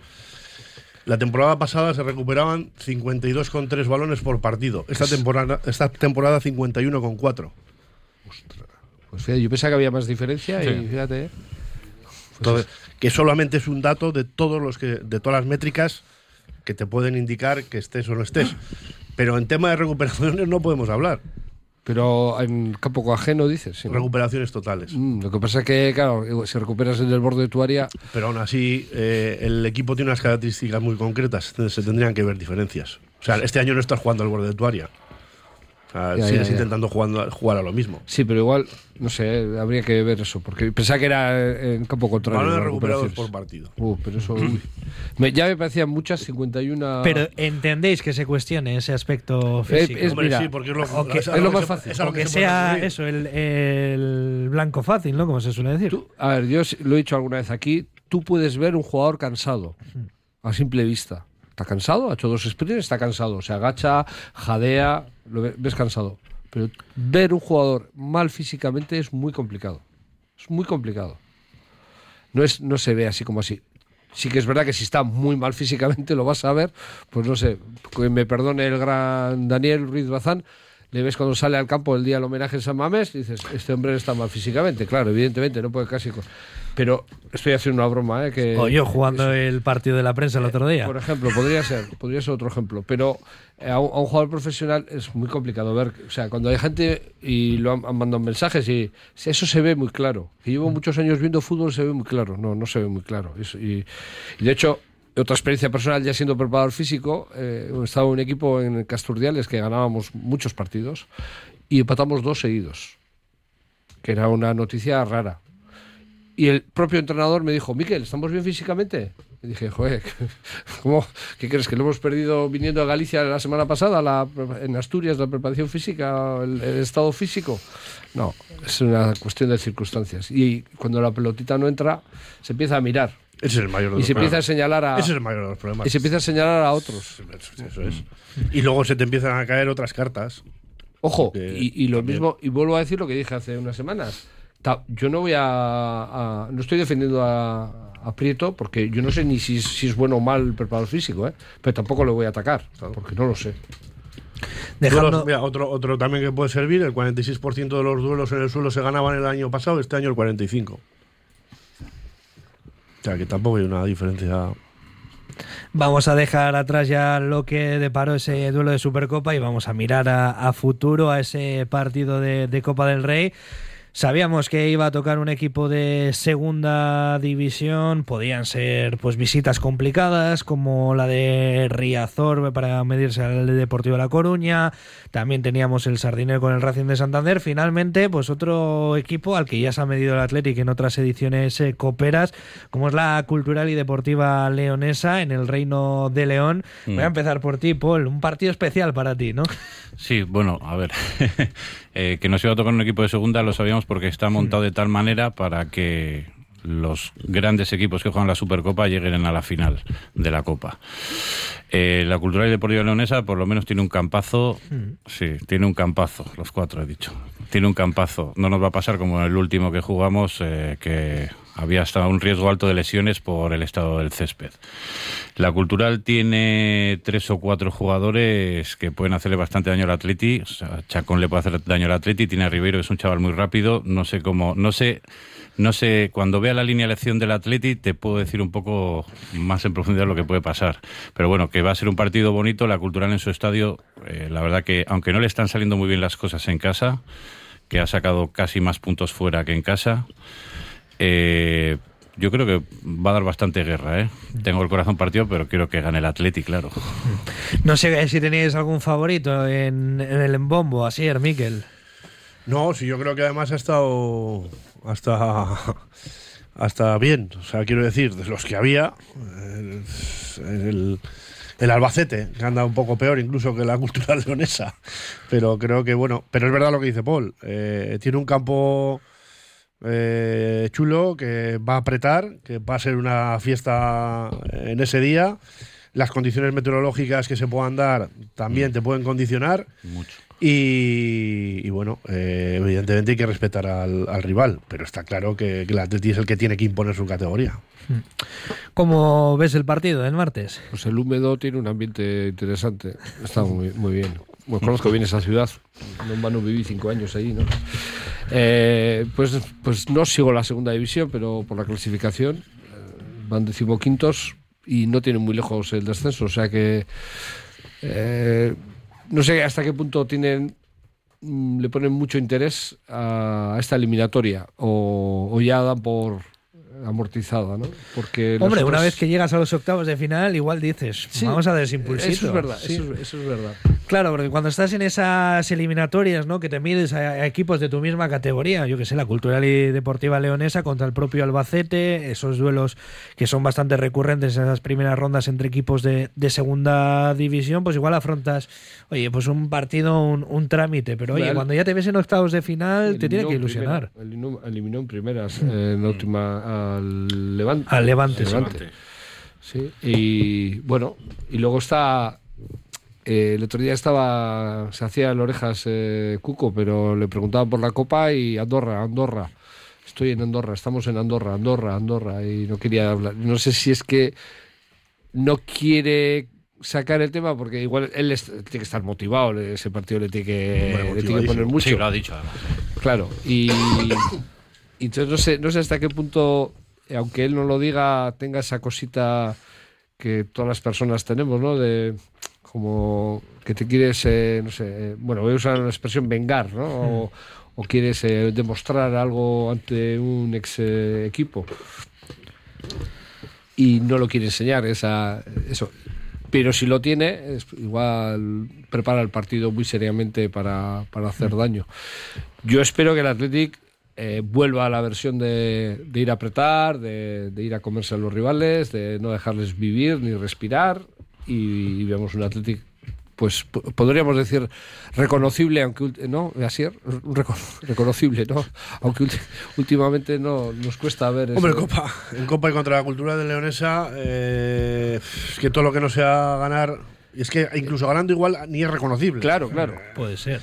La temporada pasada se recuperaban cincuenta y dos coma tres balones por partido. Esta temporada, esta temporada cincuenta y uno coma cuatro. Ostras. Pues fíjate, yo pensaba que había más diferencia, sí. Y fíjate, ¿eh? Entonces, que solamente es un dato de todos los que, de todas las métricas que te pueden indicar que estés o no estés. Pero en tema de recuperaciones no podemos hablar. Pero en campo ajeno, dices. ¿Sí, no? Recuperaciones totales. Mm, lo que pasa es que, claro, si recuperas en el borde de tu área... Pero aún así, eh, el equipo tiene unas características muy concretas. Se tendrían que ver diferencias. O sea, este año no estás jugando al borde de tu área. O sea, ya, sigues ya, ya. intentando jugando, jugar a lo mismo. Sí, pero igual, no sé, habría que ver eso, porque pensaba que era en campo contrario. Balones recuperados por partido. Uh, pero eso, uy. me, ya me parecían muchas, cincuenta y uno. Pero entendéis que se cuestione ese aspecto físico. Es, es, Hombre, mira, sí, porque es lo, o que, es lo más fácil. O que, que sea eso, el, el blanco fácil, ¿no? Como se suele decir. Tú, a ver, yo lo he dicho alguna vez aquí, tú puedes ver un jugador cansado, a simple vista. Está cansado, ha hecho dos sprints, está cansado. Se agacha, jadea, lo ves, ves cansado. Pero ver un jugador mal físicamente es muy complicado. Es muy complicado. No, es, no se ve así como así. Sí que es verdad que si está muy mal físicamente lo vas a ver, pues no sé, que me perdone el gran Daniel Ruiz Bazán, le ves cuando sale al campo el día del homenaje en San Mamés y dices, este hombre está mal físicamente. Claro, evidentemente, no puede casi... Pero estoy haciendo una broma, ¿eh? Que, o yo jugando eso, el partido de la prensa el otro día. Por ejemplo, podría ser, podría ser otro ejemplo. Pero a un, a un jugador profesional es muy complicado ver. O sea, cuando hay gente y lo han, han mandado mensajes y eso se ve muy claro. Que llevo muchos años viendo fútbol, se ve muy claro. No, no se ve muy claro. Eso, y, y de hecho, otra experiencia personal, ya siendo preparador físico, eh, he estado en un equipo en Casturdiales que ganábamos muchos partidos y empatamos dos seguidos. Que era una noticia rara. Y el propio entrenador me dijo, Miquel, ¿estamos bien físicamente? Y dije, joder, ¿cómo? ¿Qué crees? ¿Que lo hemos perdido viniendo a Galicia la semana pasada, la, en Asturias, la preparación física, el, el estado físico? No, es una cuestión de circunstancias. Y cuando la pelotita no entra, se empieza a mirar. Ese es el mayor de y los se problemas. empieza a señalar a... Ese es el mayor de los problemas. Y se empieza a señalar a otros. Eso es. Y luego se te empiezan a caer otras cartas. Ojo, Porque y, y lo también. mismo, y vuelvo a decir lo que dije hace unas semanas. Ta- Yo no voy a, a- no estoy defendiendo a, a Prieto, porque yo no sé ni si, si es bueno o mal el preparador físico, ¿eh? Pero tampoco lo voy a atacar, porque no lo sé. Dejando... Duelos, mira, otro, otro también que puede servir, el cuarenta y seis por ciento de los duelos en el suelo se ganaban el año pasado, este año el cuarenta y cinco por ciento. O sea, que tampoco hay una diferencia. Vamos a dejar atrás ya lo que deparó ese duelo de Supercopa y vamos a mirar a, a futuro, a ese partido de, de Copa del Rey. Sabíamos que iba a tocar un equipo de segunda división, podían ser pues visitas complicadas como la de Riazor para medirse al Deportivo de La Coruña, también teníamos el Sardinero con el Racing de Santander, finalmente pues otro equipo al que ya se ha medido el Athletic en otras ediciones eh, coperas, como es la Cultural y Deportiva Leonesa en el Reino de León. Mm. Voy a empezar por ti, Paul, un partido especial para ti, ¿no? Sí, bueno, a ver, eh, que nos iba a tocar un equipo de segunda lo sabíamos porque está montado de tal manera para que los grandes equipos que juegan la Supercopa lleguen a la final de la Copa. Eh, la Cultural y Deportiva Leonesa por lo menos tiene un campazo, sí, tiene un campazo, los cuatro he dicho, tiene un campazo. No nos va a pasar como en el último que jugamos, eh, que había hasta un riesgo alto de lesiones por el estado del césped. La Cultural tiene tres o cuatro jugadores que pueden hacerle bastante daño al Atleti. O sea, Chacón le puede hacer daño al Atleti, tiene a Ribeiro, que es un chaval muy rápido. No sé cómo, no sé, no sé, cuando vea la línea de elección del Atleti te puedo decir un poco más en profundidad lo que puede pasar. Pero bueno, que va a ser un partido bonito. La Cultural en su estadio, eh, la verdad que aunque no le están saliendo muy bien las cosas en casa, que ha sacado casi más puntos fuera que en casa, eh, yo creo que va a dar bastante guerra, ¿eh? Tengo el corazón partido, pero quiero que gane el Atleti, claro. No sé si tenéis algún favorito en, en el embombo, así, Miquel. No, sí, yo creo que además ha estado hasta, hasta bien. O sea, quiero decir, de los que había, el, el, el Albacete, que anda un poco peor incluso que la Cultural Leonesa. Pero creo que, bueno, pero es verdad lo que dice Paul. Eh, tiene un campo... Eh, chulo, que va a apretar, que va a ser una fiesta en ese día. Las condiciones meteorológicas que se puedan dar también mm. te pueden condicionar. Mucho. Y, y bueno, eh, evidentemente hay que respetar al, al rival, pero está claro que, que el Atleti es el que tiene que imponer su categoría. ¿Cómo ves el partido del martes? Pues el Húmedo tiene un ambiente interesante, está muy, muy bien. Bueno, conozco bien esa ciudad, no en vano viví cinco años allí, ¿no? Eh, pues, pues no sigo la segunda división, pero por la clasificación eh, van decimoquintos y no tienen muy lejos el descenso, o sea que eh, no sé hasta qué punto tienen mm, le ponen mucho interés a esta eliminatoria o, o ya dan por amortizada, ¿no? Porque hombre, nosotros... una vez que llegas a los octavos de final, igual dices, sí, vamos a dar ese impulsito. Eso es verdad, sí. eso, es, eso es verdad. Claro, porque cuando estás en esas eliminatorias, ¿no? Que te mides a, a equipos de tu misma categoría, yo que sé, la Cultural y Deportiva Leonesa contra el propio Albacete, esos duelos que son bastante recurrentes en esas primeras rondas entre equipos de, de segunda división, pues igual afrontas, oye, pues un partido, un, un trámite, pero oye, cuando ya te ves en octavos de final, te tiene que ilusionar. Primera, eliminó, eliminó en primeras, eh, en la última al Levante. Al Levante, al Levante. Sí, y bueno, y luego está... Eh, el otro día estaba, se hacía en orejas eh, Cuco, pero le preguntaban por la Copa y Andorra, Andorra. Estoy en Andorra, estamos en Andorra, Andorra, Andorra, y no quería hablar. No sé si es que no quiere sacar el tema, porque igual él es, tiene que estar motivado, ese partido le tiene que, bueno, le tiene que poner mucho. Sí, lo ha dicho además. Claro, y, y entonces no sé, no sé hasta qué punto, aunque él no lo diga, tenga esa cosita que todas las personas tenemos, ¿no? De... como que te quieres, eh, no sé, eh, bueno, voy a usar la expresión vengar, ¿no? O, o quieres eh, demostrar algo ante un ex eh, equipo y no lo quiere enseñar, esa, eso. Pero si lo tiene, es, igual prepara el partido muy seriamente para, para hacer daño. Yo espero que el Athletic eh, vuelva a la versión de, de ir a apretar, de, de ir a comerse a los rivales, de no dejarles vivir ni respirar, y, y vemos un Athletic, pues p- podríamos decir reconocible, aunque no, así reco- reconocible, ¿no? Aunque ulti- últimamente no nos cuesta ver. Hombre, eso. en Copa, en Copa y contra la cultura de Leonesa, eh, es que todo lo que no sea ganar, y es que incluso ganando igual ni es reconocible. Claro, claro. Puede ser.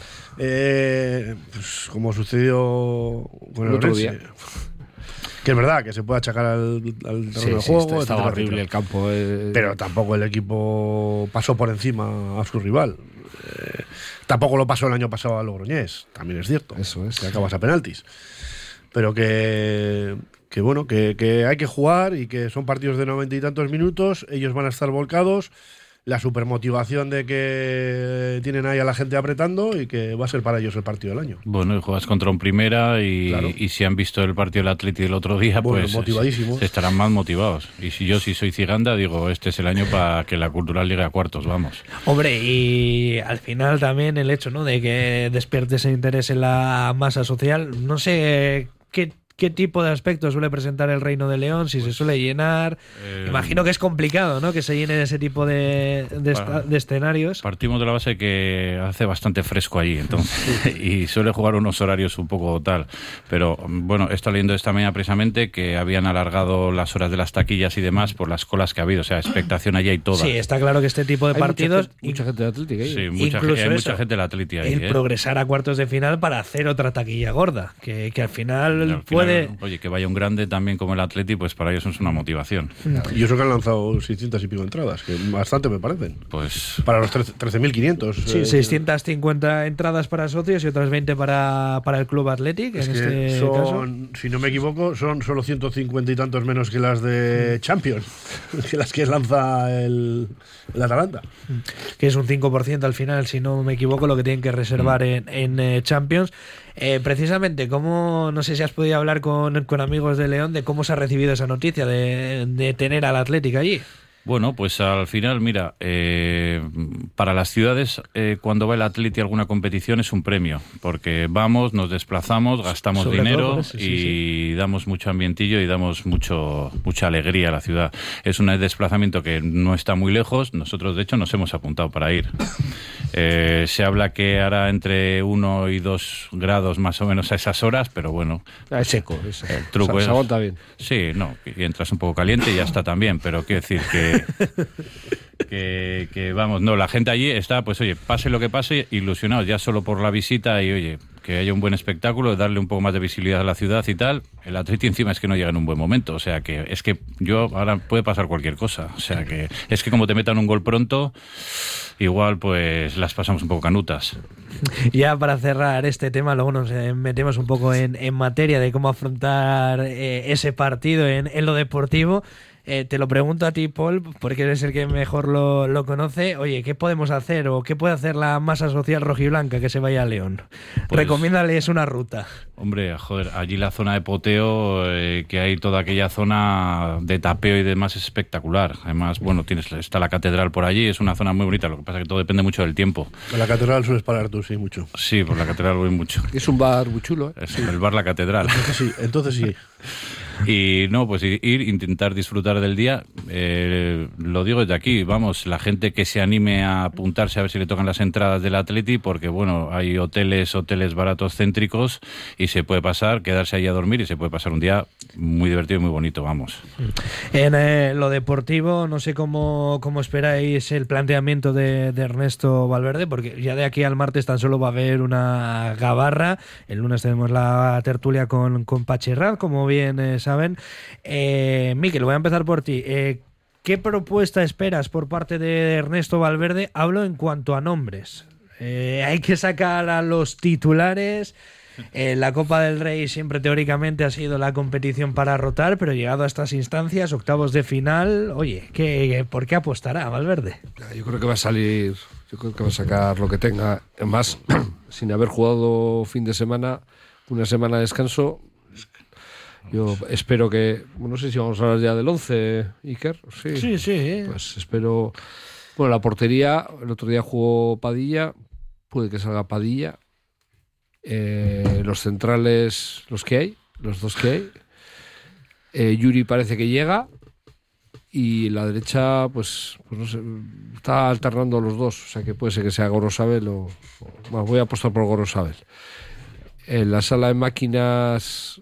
Eh, pues como sucedió con el, El otro Orense. día. Que es verdad que se puede achacar al, al terreno Sí, de sí, juego, está- estaba etcétera, horrible etcétera. el campo. eh. Pero tampoco el equipo pasó por encima a su rival. Eh, tampoco lo pasó el año pasado a Logroñés, también es cierto. Eso es. Que acabas a penaltis. Pero que, que bueno, que, que hay que jugar y que son partidos de noventa y tantos minutos, ellos van a estar volcados. La supermotivación de que tienen ahí a la gente apretando y que va a ser para ellos el partido del año. Bueno, y juegas contra un primera y, Claro. y si han visto el partido del Atleti del otro día, Bueno, pues motivadísimos. se- estarán más motivados. Y si yo, si soy ciganda, digo, este es el año para que la Cultural llegue a cuartos, vamos. Hombre, y al final también el hecho, ¿no?, de que despierte ese interés en la masa social. No sé qué, qué tipo de aspectos suele presentar el Reino de León, si se suele llenar. Eh, Imagino que es complicado, ¿no?, que se llene de ese tipo de, de, Para- esta- de escenarios. Partimos de la base que hace bastante fresco allí, entonces, y suele jugar unos horarios un poco tal. Pero bueno, he estado leyendo esta mañana precisamente que habían alargado las horas de las taquillas y demás por las colas que ha habido. O sea, expectación allí hay toda. Sí, está claro que este tipo de Hay partidos, mucha, gente- mucha gente de Atlético ahí. Sí, mucha, incluso ge- hay mucha eso, gente del Atleti ahí. el ¿eh? progresar a cuartos de final para hacer otra taquilla gorda, que, que al final Al final, puede... Oye, que vaya un grande también como el Atleti, pues para ellos es una motivación. Y eso que han lanzado seiscientas y pico entradas, que bastante me parecen. Pues Para los trece mil quinientos. Sí, eh, seiscientas cincuenta entradas para socios y otras veinte para, para el Club Athletic, Es en que este caso. son, si no me equivoco, son solo ciento cincuenta y tantos menos que las de Champions, que las que lanza el, el Atalanta. Que es un cinco por ciento al final, si no me equivoco, lo que tienen que reservar en, en eh, Champions. Eh, precisamente, ¿cómo, no sé si has podido hablar con, con amigos de León de cómo se ha recibido esa noticia de, de tener al Athletic allí? bueno, pues al final, mira, eh, para las ciudades, eh, cuando va el Atleti a alguna competición es un premio, porque vamos, nos desplazamos, gastamos Sobre todo dinero por eso, sí, y damos mucho ambientillo y damos mucho mucha alegría a la ciudad. Es un desplazamiento que no está muy lejos, nosotros de hecho nos hemos apuntado para ir. Eh, se habla que hará entre uno y dos grados más o menos a esas horas, pero bueno, Ah, es seco. Es, el truco se, es... se aguanta bien. Sí, no, y entras un poco caliente y ya está también, pero quiero decir que, que, que, vamos, no, la gente allí está, pues oye, pase lo que pase, ilusionados ya solo por la visita y oye, que haya un buen espectáculo, darle un poco más de visibilidad a la ciudad y tal. El Atleti encima es que no llega en un buen momento, o sea que es que yo ahora puede pasar cualquier cosa, o sea que es que como te metan un gol pronto, igual pues las pasamos un poco canutas. Ya para cerrar este tema, luego nos eh, metemos un poco en, en materia de cómo afrontar eh, ese partido en, en lo deportivo. Eh, te lo pregunto a ti, Paul, porque eres el que mejor lo, lo conoce. Oye, ¿qué podemos hacer o qué puede hacer la masa social rojiblanca que se vaya a León? Pues, Recomiéndales una ruta. Hombre, joder, allí la zona de poteo, eh, que hay toda aquella zona de tapeo y demás es espectacular. Además, bueno, tienes está la catedral por allí, es una zona muy bonita, lo que pasa es que todo depende mucho del tiempo. En la catedral sueles parar tú, sí, mucho. Sí, por la catedral voy mucho. Es un bar muy chulo. ¿eh? Es el bar La Catedral. Entonces sí, entonces sí. Y no, pues ir, intentar disfrutar del día. Eh, lo digo desde aquí, vamos, la gente que se anime a apuntarse a ver si le tocan las entradas del Atleti, porque bueno, hay hoteles, hoteles baratos céntricos y se puede pasar, quedarse ahí a dormir y se puede pasar un día muy divertido y muy bonito, vamos. En eh, lo deportivo, no sé cómo, cómo esperáis el planteamiento de, de Ernesto Valverde, porque ya de aquí al martes tan solo va a haber una gabarra. El lunes tenemos la tertulia con, con Pacherrat, como bien eh, saben. Eh, Miquel, voy a empezar por ti. Eh, ¿Qué propuesta esperas por parte de Ernesto Valverde? Hablo en cuanto a nombres. Eh, hay que sacar a los titulares. Eh, la Copa del Rey siempre teóricamente ha sido la competición para rotar, pero llegado a estas instancias, octavos de final, oye, ¿qué, ¿por qué apostará Valverde? Yo creo que va a salir, yo creo que va a sacar lo que tenga. Además, sin haber jugado fin de semana, una semana de descanso, yo espero que, no sé si vamos a hablar ya del once, Iker. Sí, Sí, sí. Pues espero. Bueno, la portería, el otro día jugó Padilla, puede que salga Padilla. Eh, los centrales, los que hay, los dos que hay. Eh, Yuri parece que llega. Y la derecha, pues, pues no sé, está alternando los dos. O sea que puede ser que sea Gorosabel o. o bueno, voy a apostar por Gorosabel. En la sala de máquinas.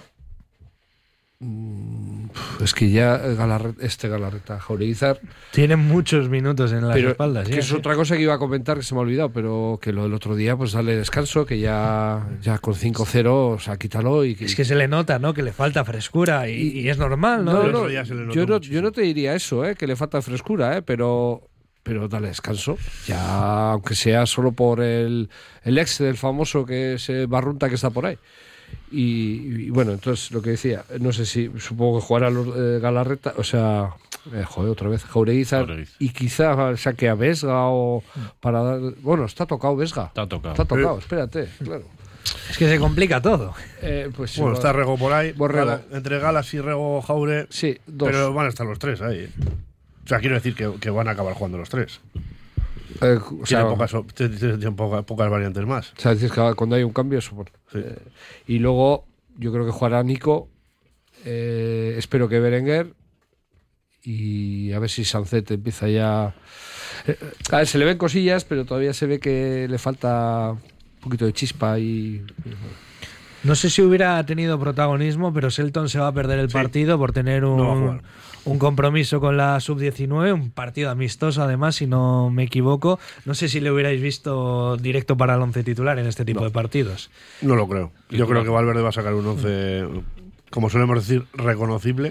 Es que ya Galarreta, este Galarreta, Jaureguizar tiene muchos minutos en las pero, espaldas. Que ya, es sí. otra cosa que iba a comentar que se me ha olvidado, pero que lo del otro día, pues dale descanso, que ya, ya con cinco cero, o sea, quítalo. Y que, es que se le nota, ¿no? Que le falta frescura y, y es normal, ¿no? No, no, no, yo, no yo no te diría eso, ¿eh? Que le falta frescura, ¿eh? Pero, pero dale descanso. Ya, aunque sea solo por el, el ex del famoso que se barrunta que está por ahí. Y, y bueno, entonces lo que decía, no sé si supongo que jugará los, eh, Galarreta, o sea, eh, joder, otra vez Jaureguizar, y quizá saque a Vesga o para dar, bueno, está tocado Vesga. Está tocado. Está tocado, Eh. espérate, claro. Es que se complica todo. Eh, pues, Bueno, sí, está Rego por ahí. Borrego. Gala- entre Galas y Rego Jaure. Sí, dos. Pero van a estar los tres ahí. O sea, quiero decir que, que van a acabar jugando los tres. Eh, o sea, Tienen pocas, op- tienen- tienen poca- pocas variantes más. O sea, dices que cuando hay un cambio, eso. Bueno. Sí. Eh, y luego, yo creo que jugará Nico. Eh, espero que Berenguer. Y a ver si Sancet empieza ya. Eh, a ver, se le ven cosillas, pero todavía se ve que le falta un poquito de chispa y. No sé si hubiera tenido protagonismo, pero Selton se va a perder el Sí. partido por tener No va a un, jugar. un compromiso con la sub diecinueve, un partido amistoso además, si no me equivoco. No sé si le hubierais visto directo para el once titular en este tipo No. de partidos. No lo creo. Yo Titular. creo que Valverde va a sacar un once, como solemos decir, reconocible.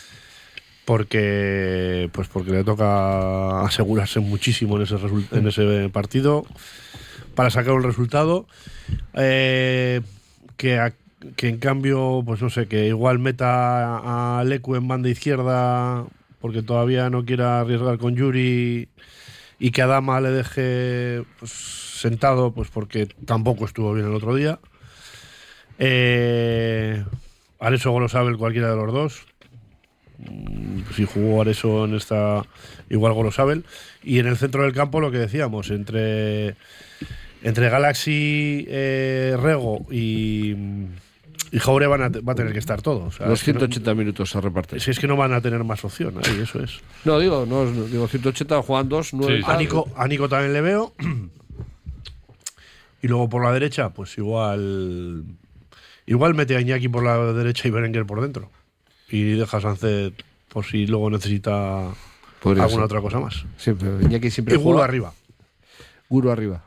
Porque, pues porque le toca asegurarse muchísimo en ese, resul- en ese partido para sacar un resultado. Eh, que, a- que en cambio, pues no sé, que igual meta a Lecu en banda izquierda porque todavía no quiera arriesgar con Yuri y que a Dama le deje pues, sentado, pues porque tampoco estuvo bien el otro día. Eh, Areso Gorosabel, cualquiera de los dos. Mm, Si jugó Areso en esta, igual Gorosabel. Y en el centro del campo, lo que decíamos, entre, entre Galaxy, eh, Rego y, y Jaure van a, va a tener que estar todos. O sea, Los es que no- ciento ochenta minutos se reparten. Si es que no van a tener más opción, ahí, eso es. No, digo, no, no, digo ciento ochenta juegan dos, nueve. Sí, tal. A Nico, a Nico también le veo. Y luego por la derecha, pues igual. Igual mete a Iñaki por la derecha y Berenguer por dentro. Y deja a Sánchez por si luego necesita Podría alguna ser. otra cosa más. Siempre, Iñaki siempre Y Guro juega- arriba. Guro arriba.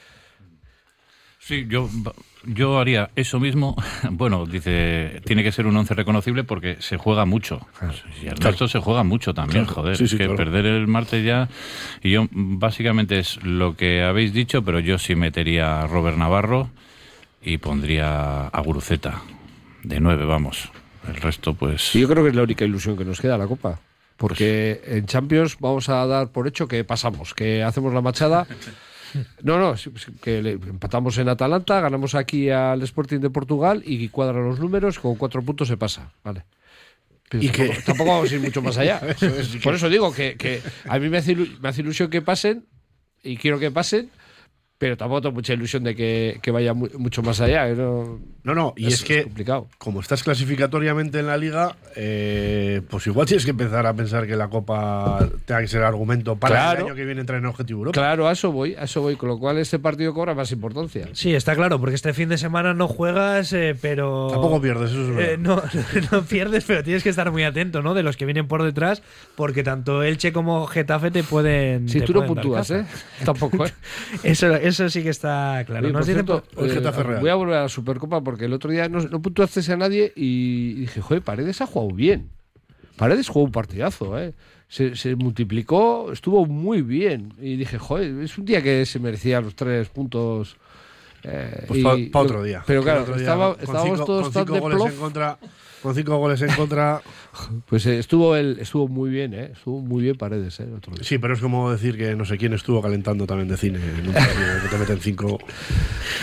Sí, yo, yo haría eso mismo. Bueno, dice, tiene que ser un once reconocible porque se juega mucho. Y el resto se juega mucho también, Claro. joder. Sí, es sí, que claro. perder el martes ya... Y yo, básicamente, es lo que habéis dicho, pero yo sí metería a Robert Navarro y pondría a Guruceta. De nueve, vamos. El resto, pues... Y yo creo que es la única ilusión que nos queda la Copa. Porque en Champions vamos a dar por hecho que pasamos, que hacemos la machada. No, no, sí, sí, que le empatamos en Atalanta, ganamos aquí al Sporting de Portugal y cuadran los números, con cuatro puntos se pasa. Vale. Pero Y tampoco, que- tampoco vamos a ir mucho más allá. Eso es, y Por que- eso digo que, que a mí me hace, ilu- me hace ilusión que pasen y quiero que pasen, pero tampoco tengo mucha ilusión de que, que vaya mu- mucho más allá. que No, No, no, y es, que, complicado. como estás clasificatoriamente en la liga, eh, pues igual tienes que empezar a pensar que la Copa tenga que ser argumento para Claro. el año que viene entrar en Objetivo Europa. Claro, a eso voy, a eso voy, con lo cual este partido cobra más importancia. Sí, está claro, porque este fin de semana no juegas, eh, pero... Tampoco pierdes, eso es verdad. Eh, no, no pierdes, pero tienes que estar muy atento, ¿no? De los que vienen por detrás, porque tanto Elche como Getafe te pueden. Si te tú no pueden dar puntúas, caza. ¿eh? Tampoco, ¿eh? Eso, eso sí que está claro. Oye, Nos por dicen cierto, por- el eh, Getafe Real. voy a volver a la Supercopa porque el otro día no, no puntuaste a nadie y dije, joder, Paredes ha jugado bien. Paredes jugó un partidazo, ¿eh? Se, se multiplicó, estuvo muy bien. Y dije, joder, es un día que se merecía los tres puntos. eh, Pues y- para otro día. Pero Que claro, el otro día, estaba- con estábamos cinco- todos con tan cinco de goles plof. en contra, con cinco goles en contra. Pues eh, estuvo, el, estuvo muy bien, ¿eh? Estuvo muy bien Paredes, ¿eh? El otro día. Sí, pero es como decir que no sé quién estuvo calentando también de cine en un partido que te meten cinco.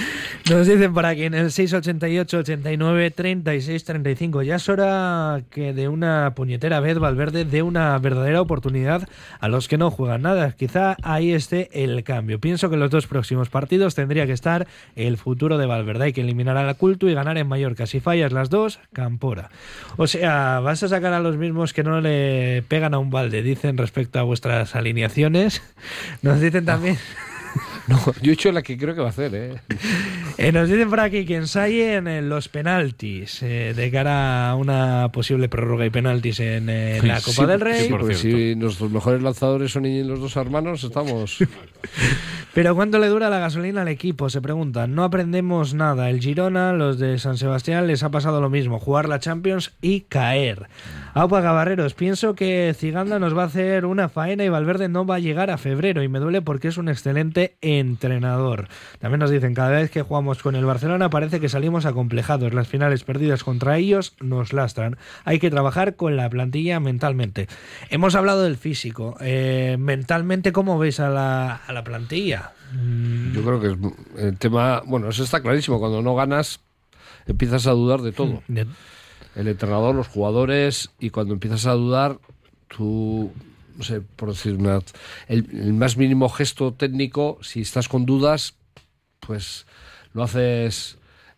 Nos dicen por aquí en el seis ochenta y ocho, ochenta y nueve, treinta y seis, treinta y cinco. Ya es hora que de una puñetera vez Valverde dé una verdadera oportunidad a los que no juegan nada. Quizá ahí esté el cambio. Pienso que en los dos próximos partidos tendría que estar el futuro de Valverde. Hay que eliminar a la Cultu y ganar en Mallorca. Si fallas las dos, Campora. O sea, vas a sacar a los mismos que no le pegan a un balde, dicen respecto a vuestras alineaciones. Nos dicen también... No, yo he hecho la que creo que va a hacer, ¿eh? Eh, nos dicen por aquí que ensayen eh, los penaltis eh, de cara a una posible prórroga y penaltis en eh, la Copa Sí, del Rey. sí, pues si nuestros mejores lanzadores son los dos hermanos, estamos... Pero ¿cuánto le dura la gasolina al equipo? Se preguntan. No aprendemos nada. El Girona, los de San Sebastián, les ha pasado lo mismo. Jugar la Champions y caer. Aupa Gabarreros, pienso que Ciganda nos va a hacer una faena y Valverde no va a llegar a febrero. Y me duele porque es un excelente entrenador. También nos dicen, cada vez que jugamos con el Barcelona parece que salimos acomplejados. Las finales perdidas contra ellos nos lastran. Hay que trabajar con la plantilla mentalmente. Hemos hablado del físico. Eh, mentalmente, ¿cómo ves a la, a la plantilla? Yo creo que es el tema... Bueno, eso está clarísimo. Cuando no ganas, empiezas a dudar de todo. El entrenador, los jugadores, y cuando empiezas a dudar, tú... No sé, por decir una... El, el más mínimo gesto técnico, si estás con dudas, pues lo haces...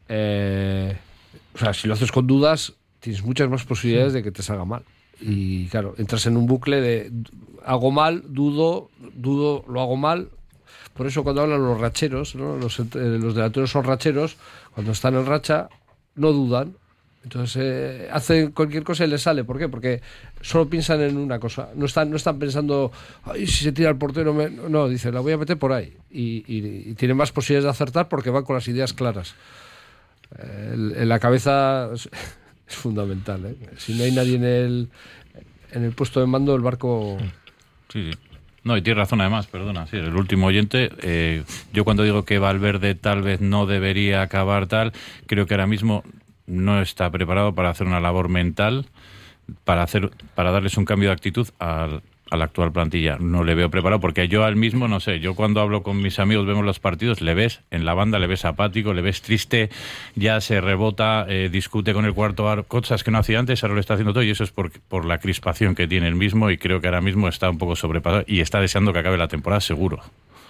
Eh, o sea, si lo haces con dudas, tienes muchas más posibilidades de que te salga mal. Y claro, entras en un bucle de hago mal, dudo, dudo, lo hago mal. Por eso cuando hablan los racheros, ¿no? los, eh, los delanteros son racheros, cuando están en racha, no dudan. Entonces eh, hacen cualquier cosa y les sale. ¿Por qué? Porque solo piensan en una cosa. No están, no están pensando, ay, si se tira el portero. Me... No, dice, la voy a meter por ahí. Y, y, y tienen más posibilidades de acertar porque van con las ideas claras. Eh, en la cabeza es, es fundamental, ¿eh? Si no hay nadie en el, en el puesto de mando, el barco... Sí, sí. No, y tiene razón además, perdona, sí, el último oyente, eh, yo cuando digo que Valverde tal vez no debería acabar tal, creo que ahora mismo no está preparado para hacer una labor mental, para hacer para darles un cambio de actitud al, a la actual plantilla. No le veo preparado, porque yo al mismo, no sé, yo cuando hablo con mis amigos, vemos los partidos, le ves en la banda, le ves apático, le ves triste, ya se rebota, eh, discute con el cuarto aro, cosas que no hacía antes, ahora lo está haciendo todo, y eso es por, por la crispación que tiene el mismo, y creo que ahora mismo está un poco sobrepasado y está deseando que acabe la temporada, seguro.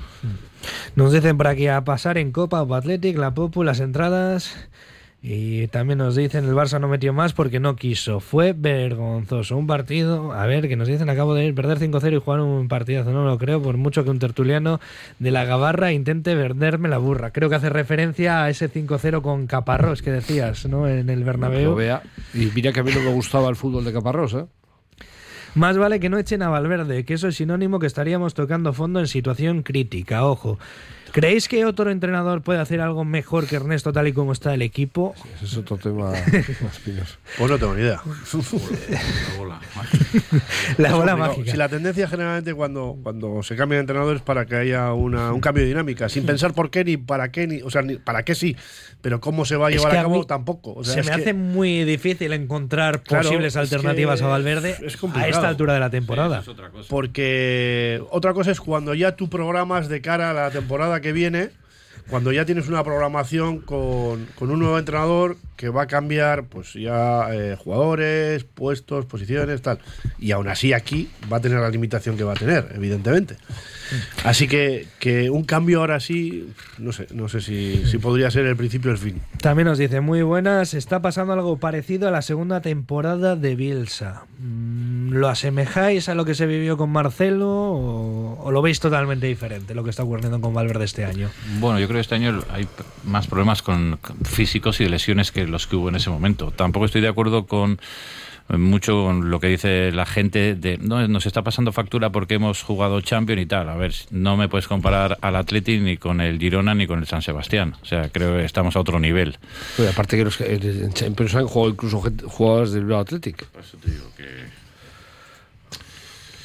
Nos dicen por aquí a pasar en Copa o Athletic, la Popu, las entradas... Y también nos dicen el Barça no metió más porque no quiso. Fue vergonzoso. Un partido, a ver, que nos dicen acabo de ir, perder cinco cero y jugar un partidazo. No lo creo, por mucho que un tertuliano de la Gabarra intente venderme la burra. Creo que hace referencia a ese cinco cero con Caparrós que decías, ¿no? En el Bernabéu. Vea. Y mira que a mí no me gustaba el fútbol de Caparrós, ¿eh? Más vale que no echen a Valverde, que eso es sinónimo que estaríamos tocando fondo en situación crítica. Ojo. ¿Creéis que otro entrenador puede hacer algo mejor que Ernesto tal y como está el equipo? Sí, ese es otro tema más pinos. Pues no tengo ni idea. La bola La bola mágica. Si la tendencia generalmente cuando, cuando se cambia de entrenador es para que haya una, un cambio de dinámica, sin pensar por qué ni para qué, ni, o sea, ni para qué sí, pero cómo se va a Es llevar que a a cabo mí tampoco. O sea, se es me que, hace muy difícil encontrar Claro, posibles es alternativas que a Valverde es a complicado. esta altura de la temporada. Sí, es otra cosa. Porque otra cosa es cuando ya tú programas de cara a la temporada que viene, cuando ya tienes una programación con, con un nuevo entrenador que va a cambiar pues ya eh, jugadores, puestos, posiciones, tal. Y aún así aquí va a tener la limitación que va a tener, evidentemente. Así que, que un cambio ahora sí, no sé, no sé si, si podría ser el principio del fin. También nos dice, muy buenas, está pasando algo parecido a la segunda temporada de Bielsa. ¿Lo asemejáis a lo que se vivió con Marcelo o, o lo veis totalmente diferente, lo que está ocurriendo con Valverde este año? Bueno, yo creo que este año hay más problemas con físicos y de lesiones que los que hubo en ese momento. Tampoco estoy de acuerdo con mucho con lo que dice la gente de no, nos está pasando factura porque hemos jugado Champions y tal. A ver, no me puedes comparar al Athletic ni con el Girona ni con el San Sebastián. O sea, creo que estamos a otro nivel. Pero aparte que los que en Champions han jugado incluso jugadores del Bilbao Athletic. Por eso te digo que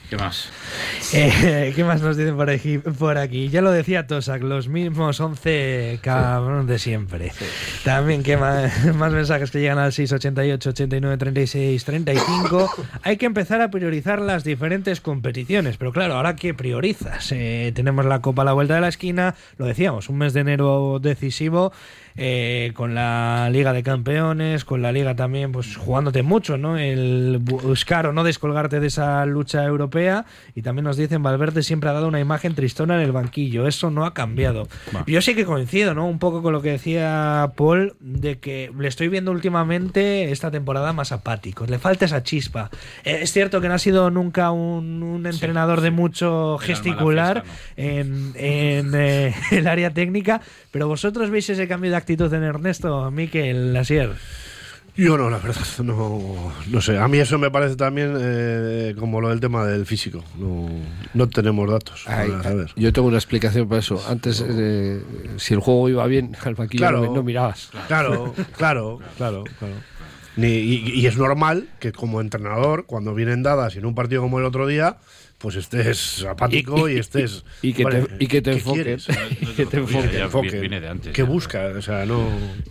¿Qué más? Eh, ¿Qué más nos dicen por aquí, por aquí? Ya lo decía Tosak, los mismos once cabrón de siempre. También, ¿qué más, más mensajes que llegan al seis ochenta y ocho, ochenta y nueve, treinta y seis, treinta y cinco? Hay que empezar a priorizar las diferentes competiciones, pero claro, ¿ahora qué priorizas? Eh, tenemos la Copa a la vuelta de la esquina, lo decíamos, un mes de enero decisivo. Eh, con la Liga de Campeones, con la Liga también, pues jugándote mucho, ¿no? El buscar o no descolgarte de esa lucha europea. Y también nos dicen, Valverde siempre ha dado una imagen tristona en el banquillo, eso no ha cambiado. Va. Yo sí que coincido, ¿no? Un poco con lo que decía Paul, de que le estoy viendo últimamente esta temporada más apático, le falta esa chispa. Eh, es cierto que no ha sido nunca un, un entrenador sí, de mucho gesticular fiesta, ¿no? en, en eh, el área técnica, pero vosotros veis ese cambio de actitud en Ernesto, Mikel Asier. Yo no, la verdad, no, no sé. A mí eso me parece también eh, como lo del tema del físico. No, no tenemos datos. Ay, para saber. Yo tengo una explicación para eso. Antes, eh, si el juego iba bien, al banquillo claro, no, no mirabas. Claro, claro, claro, claro. Ni, y, y es normal que como entrenador, cuando vienen dadas y en un partido como el otro día, pues estés apático y, y, y estés y, y que te, y que te enfoques y que te enfoques ya, enfoque, viene de antes que ya. Busca, o sea, no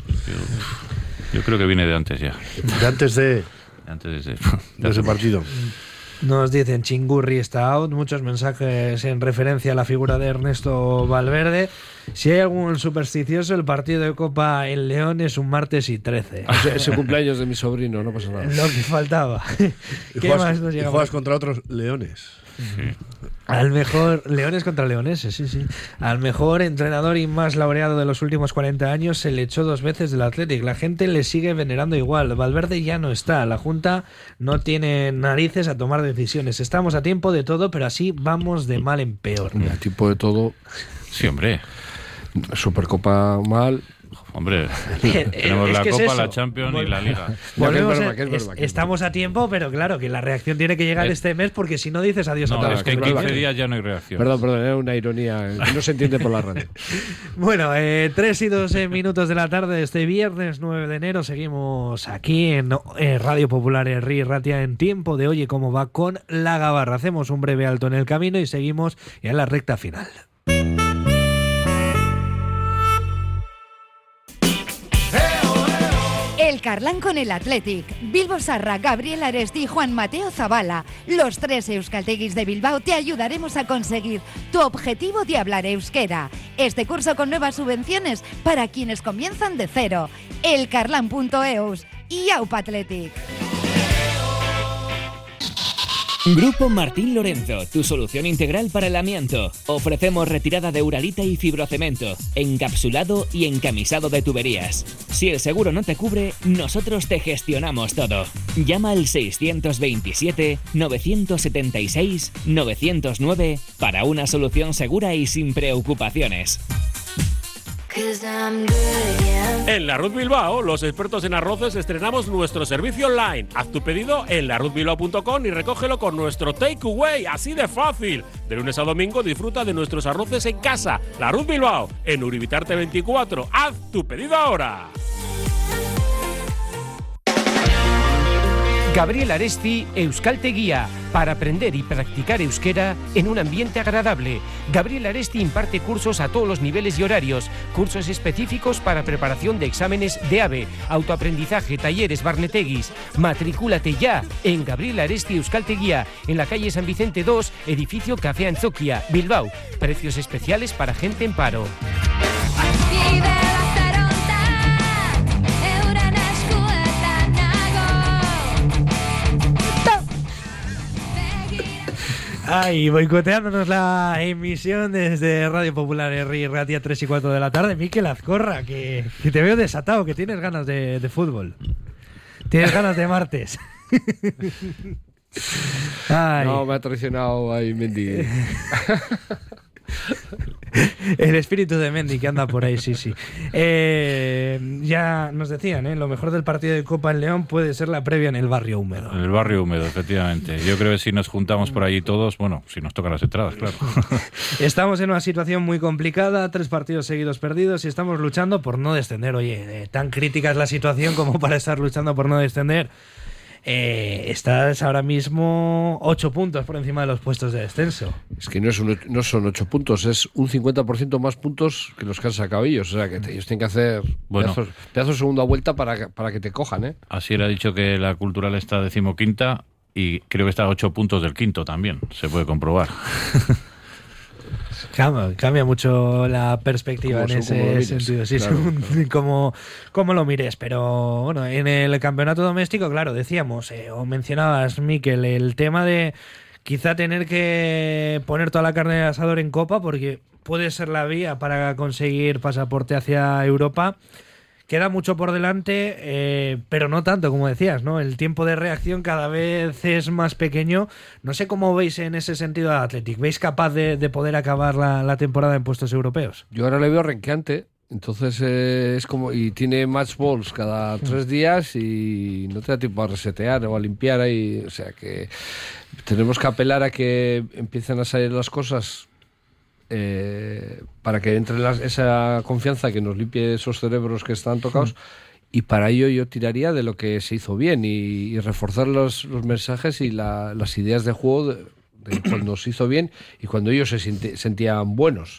yo, yo creo que viene de antes ya de antes de, de antes de, de, de ese partido. Nos dicen Chingurri está out, muchos mensajes en referencia a la figura de Ernesto Valverde. Si hay algún supersticioso, el partido de Copa en León es un martes y trece. Es el cumpleaños de mi sobrino, no pasa nada. Lo que faltaba. ¿Qué juegas, más nos llega? Y juegas contra otros leones. Sí. Al mejor Leones contra Leoneses, sí, sí. Al mejor entrenador y más laureado de los últimos cuarenta años se le echó dos veces del Athletic. La gente le sigue venerando igual. Valverde ya no está. La Junta no tiene narices a tomar decisiones. Estamos a tiempo de todo, pero así vamos de mal en peor. A tiempo de todo. Sí, hombre. Supercopa mal. Hombre, tenemos la Copa, es la Champions Vol- y la Liga. Volvemos a, es, es, estamos a tiempo, pero claro, que la reacción tiene que llegar es, este mes, porque si no dices adiós no, a todos. Es que en quince días ya no hay reacción. Perdón, perdón, era una ironía que no se entiende por la radio. Bueno, eh, tres y dos eh, minutos de la tarde de este viernes nueve de enero. Seguimos aquí en eh, Radio Popular en Herri Ratia en tiempo de Oye Cómo Va con La Gabarra. Hacemos un breve alto en el camino y seguimos ya en la recta final. El Carlán con el Athletic, Bilbo Sarra, Gabriel Aresti y Juan Mateo Zabala. Los tres euskalteguis de Bilbao te ayudaremos a conseguir tu objetivo de hablar euskera. Este curso con nuevas subvenciones para quienes comienzan de cero. elcarlán punto eus y Aupa Athletic. Grupo Martín Lorenzo, tu solución integral para el amianto. Ofrecemos retirada de uralita y fibrocemento, encapsulado y encamisado de tuberías. Si el seguro no te cubre, nosotros te gestionamos todo. Llama al seiscientos veintisiete, novecientos setenta y seis, novecientos nueve para una solución segura y sin preocupaciones. En La Ruz Bilbao, los expertos en arroces estrenamos nuestro servicio online. Haz tu pedido en la ruz bilbao punto com y recógelo con nuestro takeaway, así de fácil. De lunes a domingo disfruta de nuestros arroces en casa. La Ruz Bilbao, en Uribitarte veinticuatro. Haz tu pedido ahora. Gabriel Aresti, Euskalteguía, para aprender y practicar euskera en un ambiente agradable. Gabriel Aresti imparte cursos a todos los niveles y horarios, cursos específicos para preparación de exámenes de AVE, autoaprendizaje, talleres, barneteguis. Matricúlate ya en Gabriel Aresti Euskalteguía, en la calle San Vicente dos, edificio Café Antzoquia, Bilbao. Precios especiales para gente en paro. Ay, boicoteándonos la emisión desde Radio Popular Herri Ratia tres y cuatro de la tarde. Mikel Azcorra, que, que te veo desatado, que tienes ganas de, de fútbol. Tienes ganas de martes. Ay. No, me ha traicionado ahí Mendy. El espíritu de Mendy que anda por ahí, sí, sí. Eh, ya nos decían, ¿eh? Lo mejor del partido de Copa en León puede ser la previa en el barrio húmedo. En el barrio húmedo, efectivamente. Yo creo que si nos juntamos por allí todos, bueno, si nos tocan las entradas, claro. Estamos en una situación muy complicada, tres partidos seguidos perdidos y estamos luchando por no descender. Oye, eh, tan crítica es la situación como para estar luchando por no descender. eh, estás ahora mismo ocho puntos por encima de los puestos de descenso. Es que no, es un, no son ocho puntos, es un cincuenta por ciento más puntos que los que han sacado ellos. O sea, que te, ellos tienen que hacer bueno, pedazos, pedazos de segunda vuelta para, para que te cojan, ¿eh? Así era dicho que la Cultural está decimoquinta y creo que está a ocho puntos del quinto también, se puede comprobar. Cambia, cambia mucho la perspectiva en ese sentido, sí, claro, según claro. Como, como lo mires. Pero bueno, en el campeonato doméstico, claro, decíamos, eh, o mencionabas, Miquel, el tema de quizá tener que poner toda la carne de asador en Copa, porque puede ser la vía para conseguir pasaporte hacia Europa. Queda mucho por delante, eh, pero no tanto, como decías, ¿no? El tiempo de reacción cada vez es más pequeño. No sé cómo veis en ese sentido a Athletic. ¿Veis capaz de, de poder acabar la, la temporada en puestos europeos? Yo ahora le veo renqueante. Entonces eh, es como... Y tiene match balls cada tres días y no te da tiempo a resetear o a limpiar ahí. O sea que tenemos que apelar a que empiecen a salir las cosas... Eh, para que entre las, esa confianza que nos limpie esos cerebros que están tocados, sí. Y para ello yo tiraría de lo que se hizo bien y, y reforzar los, los mensajes y la, las ideas de juego de, de cuando se hizo bien y cuando ellos se siente, sentían buenos.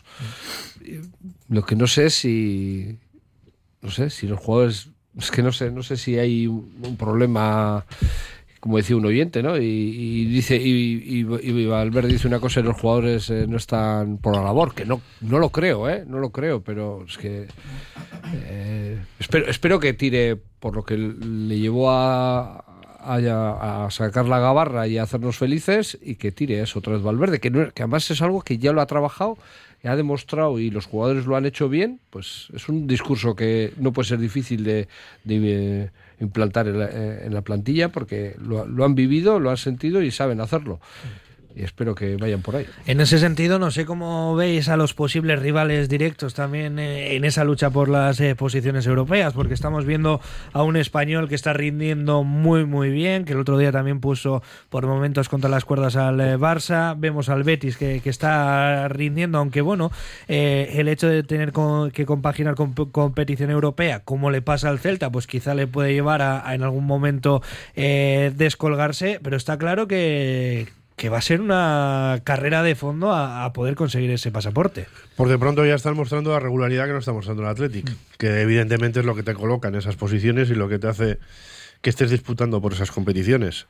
Lo que no sé es si no sé si los jugadores, es que no sé no sé si hay un, un problema, como decía un oyente, ¿no? Y, y dice y, y, y Valverde dice una cosa y los jugadores eh, no están por la labor, que no no lo creo, ¿eh? No lo creo, pero es que eh, espero espero que tire por lo que le llevó a, a, a sacar la gabarra y a hacernos felices y que tire eso otra vez Valverde, que, no, que además es algo que ya lo ha trabajado, ha demostrado y los jugadores lo han hecho bien. Pues es un discurso que no puede ser difícil de, de implantar en la, en la plantilla porque lo, lo han vivido, lo han sentido y saben hacerlo. Y espero que vayan por ahí. En ese sentido, no sé cómo veis a los posibles rivales directos también eh, en esa lucha por las eh, posiciones europeas, porque estamos viendo a un Español que está rindiendo muy muy bien, que el otro día también puso por momentos contra las cuerdas al eh, Barça. Vemos al Betis que, que está rindiendo, aunque bueno, eh, el hecho de tener con, que compaginar con competición europea, como le pasa al Celta, pues quizá le puede llevar a, a en algún momento eh, descolgarse, pero está claro que que va a ser una carrera de fondo a, a poder conseguir ese pasaporte. Por de pronto ya están mostrando la regularidad que no está mostrando el Athletic, que evidentemente es lo que te coloca en esas posiciones y lo que te hace que estés disputando por esas competiciones.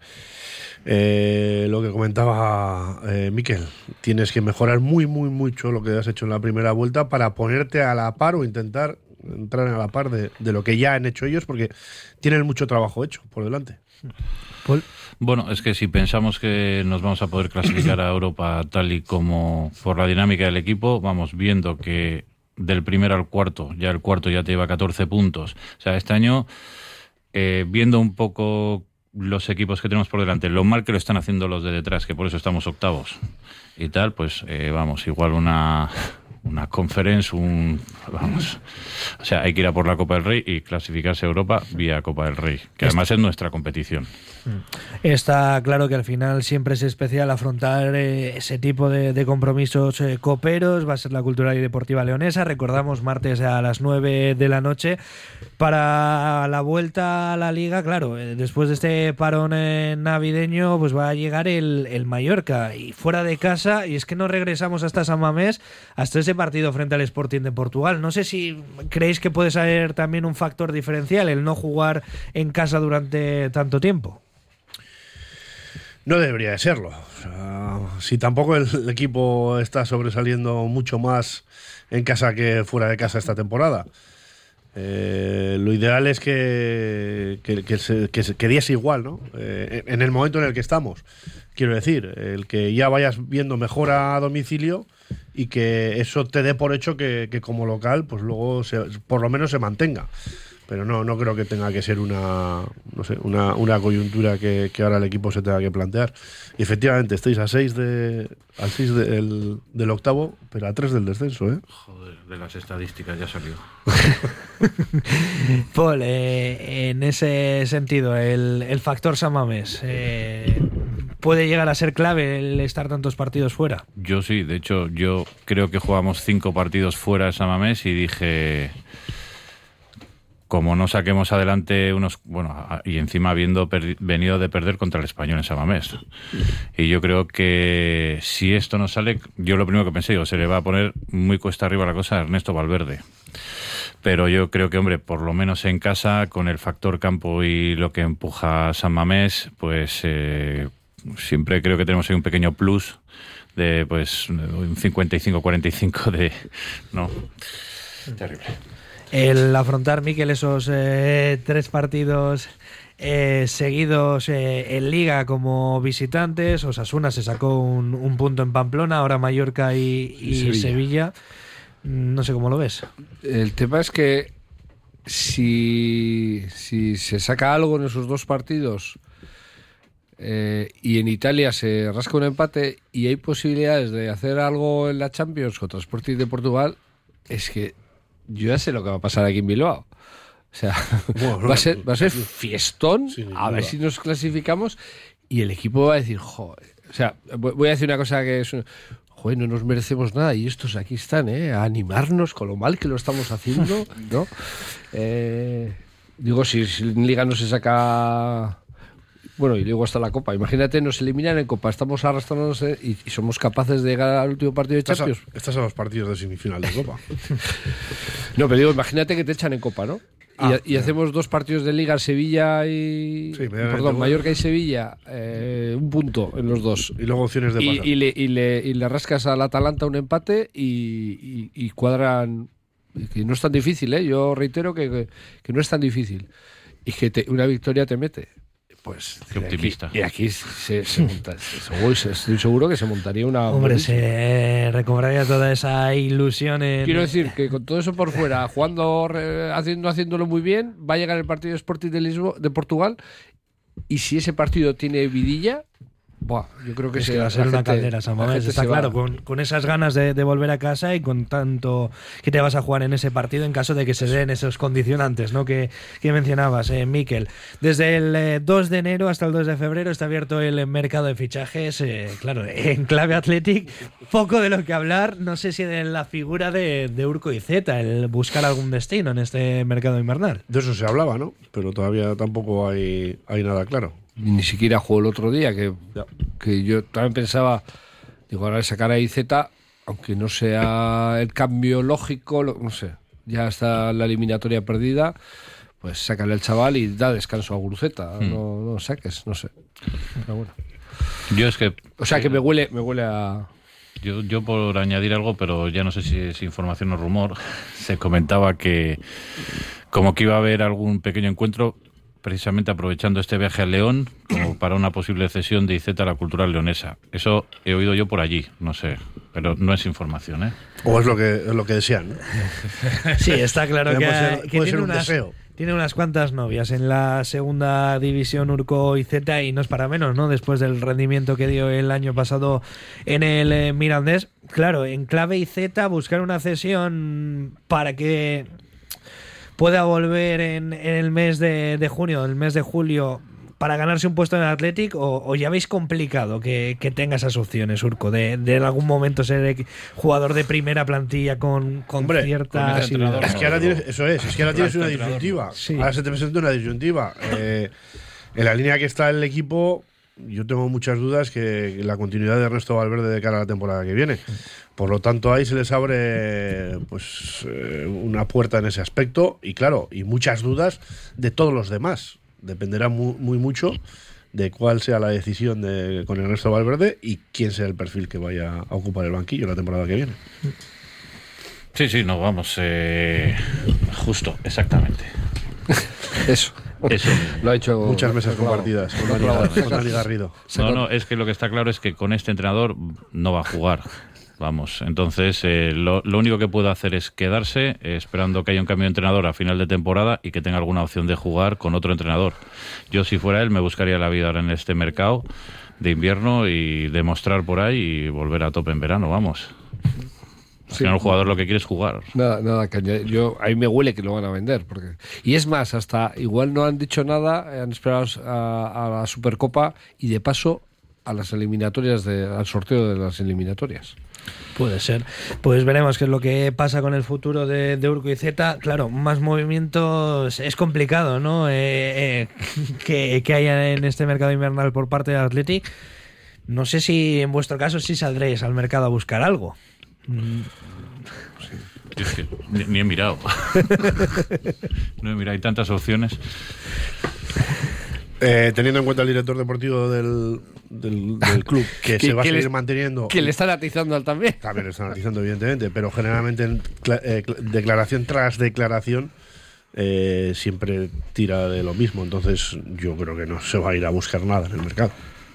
Eh, lo que comentaba eh, Miquel, tienes que mejorar muy, muy mucho lo que has hecho en la primera vuelta para ponerte a la par o intentar entrar a la par de, de lo que ya han hecho ellos, porque tienen mucho trabajo hecho por delante. Paul. Bueno, es que si pensamos que nos vamos a poder clasificar a Europa tal y como por la dinámica del equipo, vamos viendo que del primero al cuarto, ya el cuarto ya te lleva catorce puntos. O sea, este año, eh, viendo un poco los equipos que tenemos por delante, lo mal que lo están haciendo los de detrás, que por eso estamos octavos y tal, pues eh, vamos, igual una... una conference, un vamos, o sea, hay que ir a por la Copa del Rey y clasificarse a Europa vía Copa del Rey, que además es nuestra competición. Está claro que al final siempre es especial afrontar eh, ese tipo de, de compromisos eh, coperos. Va a ser la Cultural y Deportiva Leonesa, recordamos, martes a las nueve de la noche. Para la vuelta a la Liga, claro, eh, después de este parón eh, navideño, pues va a llegar el, el Mallorca y fuera de casa, y es que no regresamos hasta San Mamés, hasta ese partido frente al Sporting de Portugal. No sé si creéis que puede ser también un factor diferencial el no jugar en casa durante tanto tiempo. No debería de serlo. O sea, si tampoco el, el equipo está sobresaliendo mucho más en casa que fuera de casa esta temporada. Eh, lo ideal es que, que, que, se, que, se, que diese igual, ¿no? Eh, en el momento en el que estamos. Quiero decir, el que ya vayas viendo mejora a domicilio y que eso te dé por hecho que, que como local, pues luego se, por lo menos se mantenga. Pero no, no creo que tenga que ser una, no sé, una, una coyuntura que, que ahora el equipo se tenga que plantear. Y efectivamente, estáis a seis de, al seis de, el, del octavo, pero a tres del descenso, ¿eh? Joder, de las estadísticas ya salió. Paul, eh, en ese sentido, el, el factor San Mamés, eh, ¿puede llegar a ser clave el estar tantos partidos fuera? Yo sí, de hecho, yo creo que jugamos cinco partidos fuera de San Mamés y dije... como no saquemos adelante unos... Bueno, y encima habiendo perdi- venido de perder contra el Español en San Mamés. Y yo creo que si esto no sale, yo lo primero que pensé, digo, se le va a poner muy cuesta arriba la cosa a Ernesto Valverde. Pero yo creo que, hombre, por lo menos en casa, con el factor campo y lo que empuja San Mamés, pues eh, siempre creo que tenemos ahí un pequeño plus de, pues, un cincuenta y cinco cuarenta y cinco de... No, terrible. El afrontar, Miquel, esos eh, tres partidos eh, seguidos eh, en Liga como visitantes, Osasuna se sacó un, un punto en Pamplona, ahora Mallorca y, y, y Sevilla. Sevilla. No sé cómo lo ves. El tema es que si, si se saca algo en esos dos partidos eh, y en Italia se rasca un empate y hay posibilidades de hacer algo en la Champions contra Sporting de Portugal, es que yo ya sé lo que va a pasar aquí en Bilbao. O sea, bueno, va a ser, va a ser fiestón, a ver si nos clasificamos y el equipo va a decir, joder. O sea, voy a decir una cosa que es... Joder, no nos merecemos nada y estos aquí están, ¿eh? A animarnos con lo mal que lo estamos haciendo, ¿no? Eh, digo, si, si en Liga no se saca... Bueno, y luego hasta la Copa. Imagínate, nos eliminan en Copa, estamos arrastrándonos y, y somos capaces de llegar al último partido de Champions. Estás a los partidos de semifinal de Copa. No, pero digo, imagínate que te echan en Copa, ¿no? Ah, y, y hacemos dos partidos de Liga, Sevilla y... Sí, perdón, Mallorca y Sevilla, eh, un punto en los dos. Y luego opciones de pasar. Y, y, le, y, le, y le rascas al Atalanta un empate y, y, y cuadran... Que no es tan difícil, ¿eh? Yo reitero que, que, que no es tan difícil. Y que te, una victoria te mete. Pues... Qué optimista. Aquí, y aquí se, se monta... se, estoy seguro que se montaría una... Hombre, buenísima. Se recobraría toda esa ilusión en... Quiero decir que con todo eso por fuera, jugando, haciendo, haciéndolo muy bien, va a llegar el partido de Sporting de Lisboa, de Portugal, y si ese partido tiene vidilla, buah, yo creo que es se, que va a ser una gente, caldera, San Mamés, está claro, con, con esas ganas de, de volver a casa y con tanto que te vas a jugar en ese partido en caso de que se den esos condicionantes, ¿no? que, que mencionabas, eh, Miquel. Desde el eh, dos de enero hasta el dos de febrero está abierto el mercado de fichajes, eh, claro, en clave Athletic, poco de lo que hablar, no sé si de la figura de, de Urko Izeta, el buscar algún destino en este mercado invernal. De eso se hablaba, ¿no? Pero todavía tampoco hay, hay nada claro. Ni siquiera jugó el otro día, que, que yo también pensaba, digo, ahora sacar a Izeta, aunque no sea el cambio lógico, lo, no sé, ya está la eliminatoria perdida, pues sácale al chaval y da descanso a Guruceta, mm. no, no saques, no sé. Pero bueno. Yo es que... O sea que me huele, me huele a... Yo, yo por añadir algo, pero ya no sé si es información o rumor, se comentaba que como que iba a haber algún pequeño encuentro precisamente aprovechando este viaje al León como para una posible cesión de Izeta a la Cultural Leonesa. Eso he oído yo por allí, no sé, pero no es información, ¿eh? O es lo que, es lo que desean, ¿no? Sí, está claro que, puede ser, que puede tiene, ser un unas, deseo. tiene unas cuantas novias en la segunda división Urko Izeta y no es para menos, ¿no? Después del rendimiento que dio el año pasado en el eh, Mirandés. Claro, en clave Izeta buscar una cesión para que pueda volver en, en el mes de, de junio, el mes de julio, para ganarse un puesto en el Athletic, o, o ya veis complicado que, que tenga esas opciones, Urko, de, de en algún momento ser jugador de primera plantilla con, con Hombre, cierta... con es que ahora tienes, eso es, es que ahora tienes una disyuntiva. Sí. Ahora se te presenta una disyuntiva. Eh, en la línea que está el equipo, yo tengo muchas dudas que la continuidad de Ernesto Valverde de cara a la temporada que viene. Por lo tanto, ahí se les abre pues eh, una puerta en ese aspecto y claro, y muchas dudas de todos los demás. Dependerá muy, muy mucho de cuál sea la decisión de, con Ernesto Valverde y quién sea el perfil que vaya a ocupar el banquillo la temporada que viene. Sí, sí, no, vamos, eh, justo, exactamente. Eso. Eso. Lo ha hecho muchas mesas claro, compartidas con Dani, claro, con Dani Garrido. No, no, es que lo que está claro es que con este entrenador no va a jugar. Vamos, entonces eh, lo, lo único que puede hacer es quedarse eh, esperando que haya un cambio de entrenador a final de temporada y que tenga alguna opción de jugar con otro entrenador. Yo, si fuera él, me buscaría la vida ahora en este mercado de invierno y demostrar por ahí y volver a tope en verano, vamos. Al sí, final el jugador lo que quiere es jugar. Nada, nada, que yo, a mí me huele que lo van a vender. Porque, y es más, hasta igual no han dicho nada, han esperado a, a la Supercopa y de paso a las eliminatorias, de, al sorteo de las eliminatorias. Puede ser. Pues veremos qué es lo que pasa con el futuro de, de Urco y Zeta. Claro, más movimientos es complicado, ¿no? Eh, eh, que, que haya en este mercado invernal por parte de Athletic. No sé si en vuestro caso sí saldréis al mercado a buscar algo. Sí. Es que ni, ni he mirado. No he mirado, hay tantas opciones. Eh, teniendo en cuenta el director deportivo del, del, del club, que se va a seguir le, manteniendo. Que le están atizando al también. También le están atizando, evidentemente, pero generalmente en eh, declaración tras declaración eh, siempre tira de lo mismo. Entonces, yo creo que no se va a ir a buscar nada en el mercado.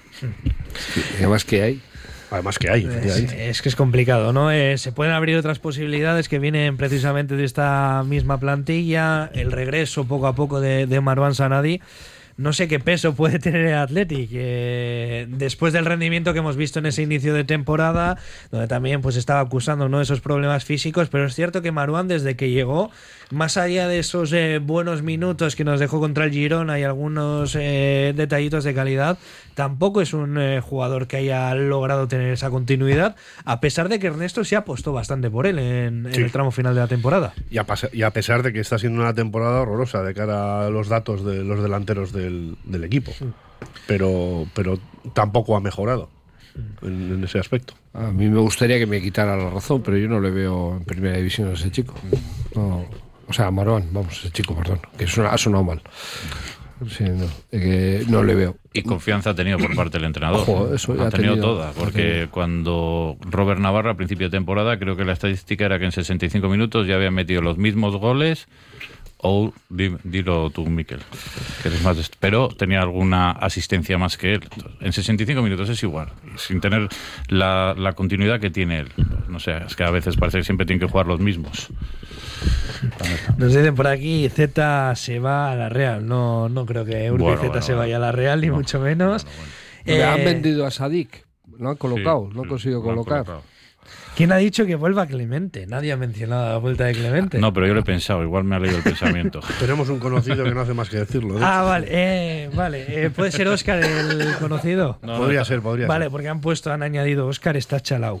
Y además que hay. Además que hay, efectivamente. Es, es que es complicado, ¿no? Eh, se pueden abrir otras posibilidades que vienen precisamente de esta misma plantilla, el regreso poco a poco de, de Marwan Sanadi. No sé qué peso puede tener el Athletic eh, después del rendimiento que hemos visto en ese inicio de temporada, donde también pues estaba acusando, ¿no?, esos problemas físicos, pero es cierto que Marwan, desde que llegó, más allá de esos eh, buenos minutos que nos dejó contra el Girona y algunos eh, detallitos de calidad, tampoco es un eh, jugador que haya logrado tener esa continuidad, a pesar de que Ernesto se apostó bastante por él en, en sí. el tramo final de la temporada. Y a, y a pesar de que está siendo una temporada horrorosa de cara a los datos de los delanteros del, del equipo, sí. pero, pero tampoco ha mejorado en, en ese aspecto. A mí me gustaría que me quitara la razón, pero yo no le veo en primera división a ese chico. No, o sea, Marwan, vamos, ese chico, perdón, que suena, ha sonado mal. Sí, no, eh, no le veo. Y confianza ha tenido por parte del entrenador. Ojo, eso ha, ha tenido, tenido toda, porque tenido. Cuando Robert Navarra, a principio de temporada, creo que la estadística era que en sesenta y cinco minutos ya había metido los mismos goles. O di, dilo tú, Miquel, que eres más, pero tenía alguna asistencia más que él. En sesenta y cinco minutos es igual, sin tener la, la continuidad que tiene él. No sé, es que a veces parece que siempre tienen que jugar los mismos. Nos dicen por aquí, Z se va a la Real. No, no creo que Urco bueno, y Z bueno, se vaya a la Real, ni no, mucho menos. Bueno, bueno. Eh, Le han vendido a Sadik, lo han colocado, sí, lo han conseguido lo colocar. Han colocado. ¿Quién ha dicho que vuelva Clemente? Nadie ha mencionado la vuelta de Clemente. No, pero yo lo he pensado, igual me ha leído el pensamiento. Tenemos un conocido que no hace más que decirlo. ¿eh? Ah, vale, eh, vale. Eh, ¿Puede ser Óscar el conocido? No, podría no, ser, podría vale, ser. Porque han puesto, han añadido, Óscar está chalao.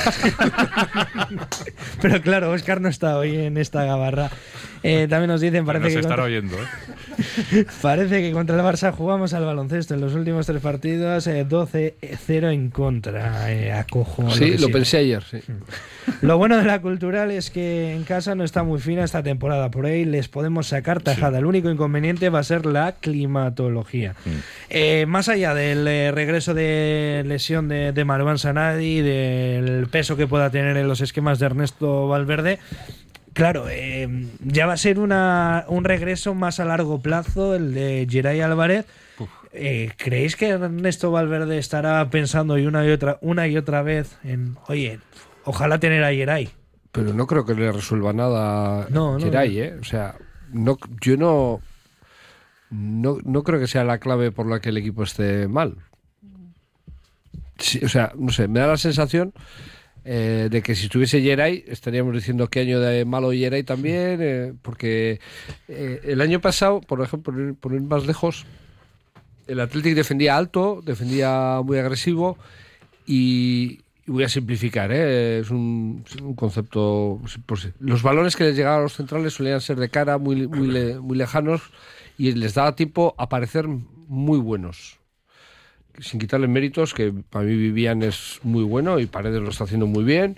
Pero claro, Óscar no está hoy en esta gabarra. Eh, también nos dicen, parece no se que estará contra... oyendo, ¿eh? Parece que contra el Barça jugamos al baloncesto en los últimos tres partidos, eh, doce cero en contra. Eh, acojo. Sí, lo, lo pensé ayer, sí. Lo bueno de la Cultural es que en casa no está muy fina esta temporada, por ahí les podemos sacar tajada. Sí. El único inconveniente va a ser la climatología. Mm. Eh, más allá del eh, regreso de lesión de, de Marwan Sanadi, del peso que pueda tener en los esquemas de Ernesto Valverde, claro, eh, ya va a ser una, un regreso más a largo plazo, el de Geray Álvarez. Eh, ¿Creéis que Ernesto Valverde estará pensando y una y otra, una y otra vez en, oye, ojalá tener a Geray? Pero no creo que le resuelva nada no, Geray, no. ¿eh? O sea, no, yo no, no, no creo que sea la clave por la que el equipo esté mal. Sí, o sea, no sé, me da la sensación eh, de que si estuviese Geray estaríamos diciendo qué año de malo Geray también, eh, porque eh, el año pasado, por ejemplo, por ir, por ir más lejos, el Athletic defendía alto, defendía muy agresivo y, y voy a simplificar, ¿eh? Es un, un concepto. Pues, los balones que les llegaban a los centrales solían ser de cara, muy, muy, le, muy lejanos y les daba tiempo a parecer muy buenos. Sin quitarle méritos, que para mí Vivian es muy bueno y Paredes lo está haciendo muy bien.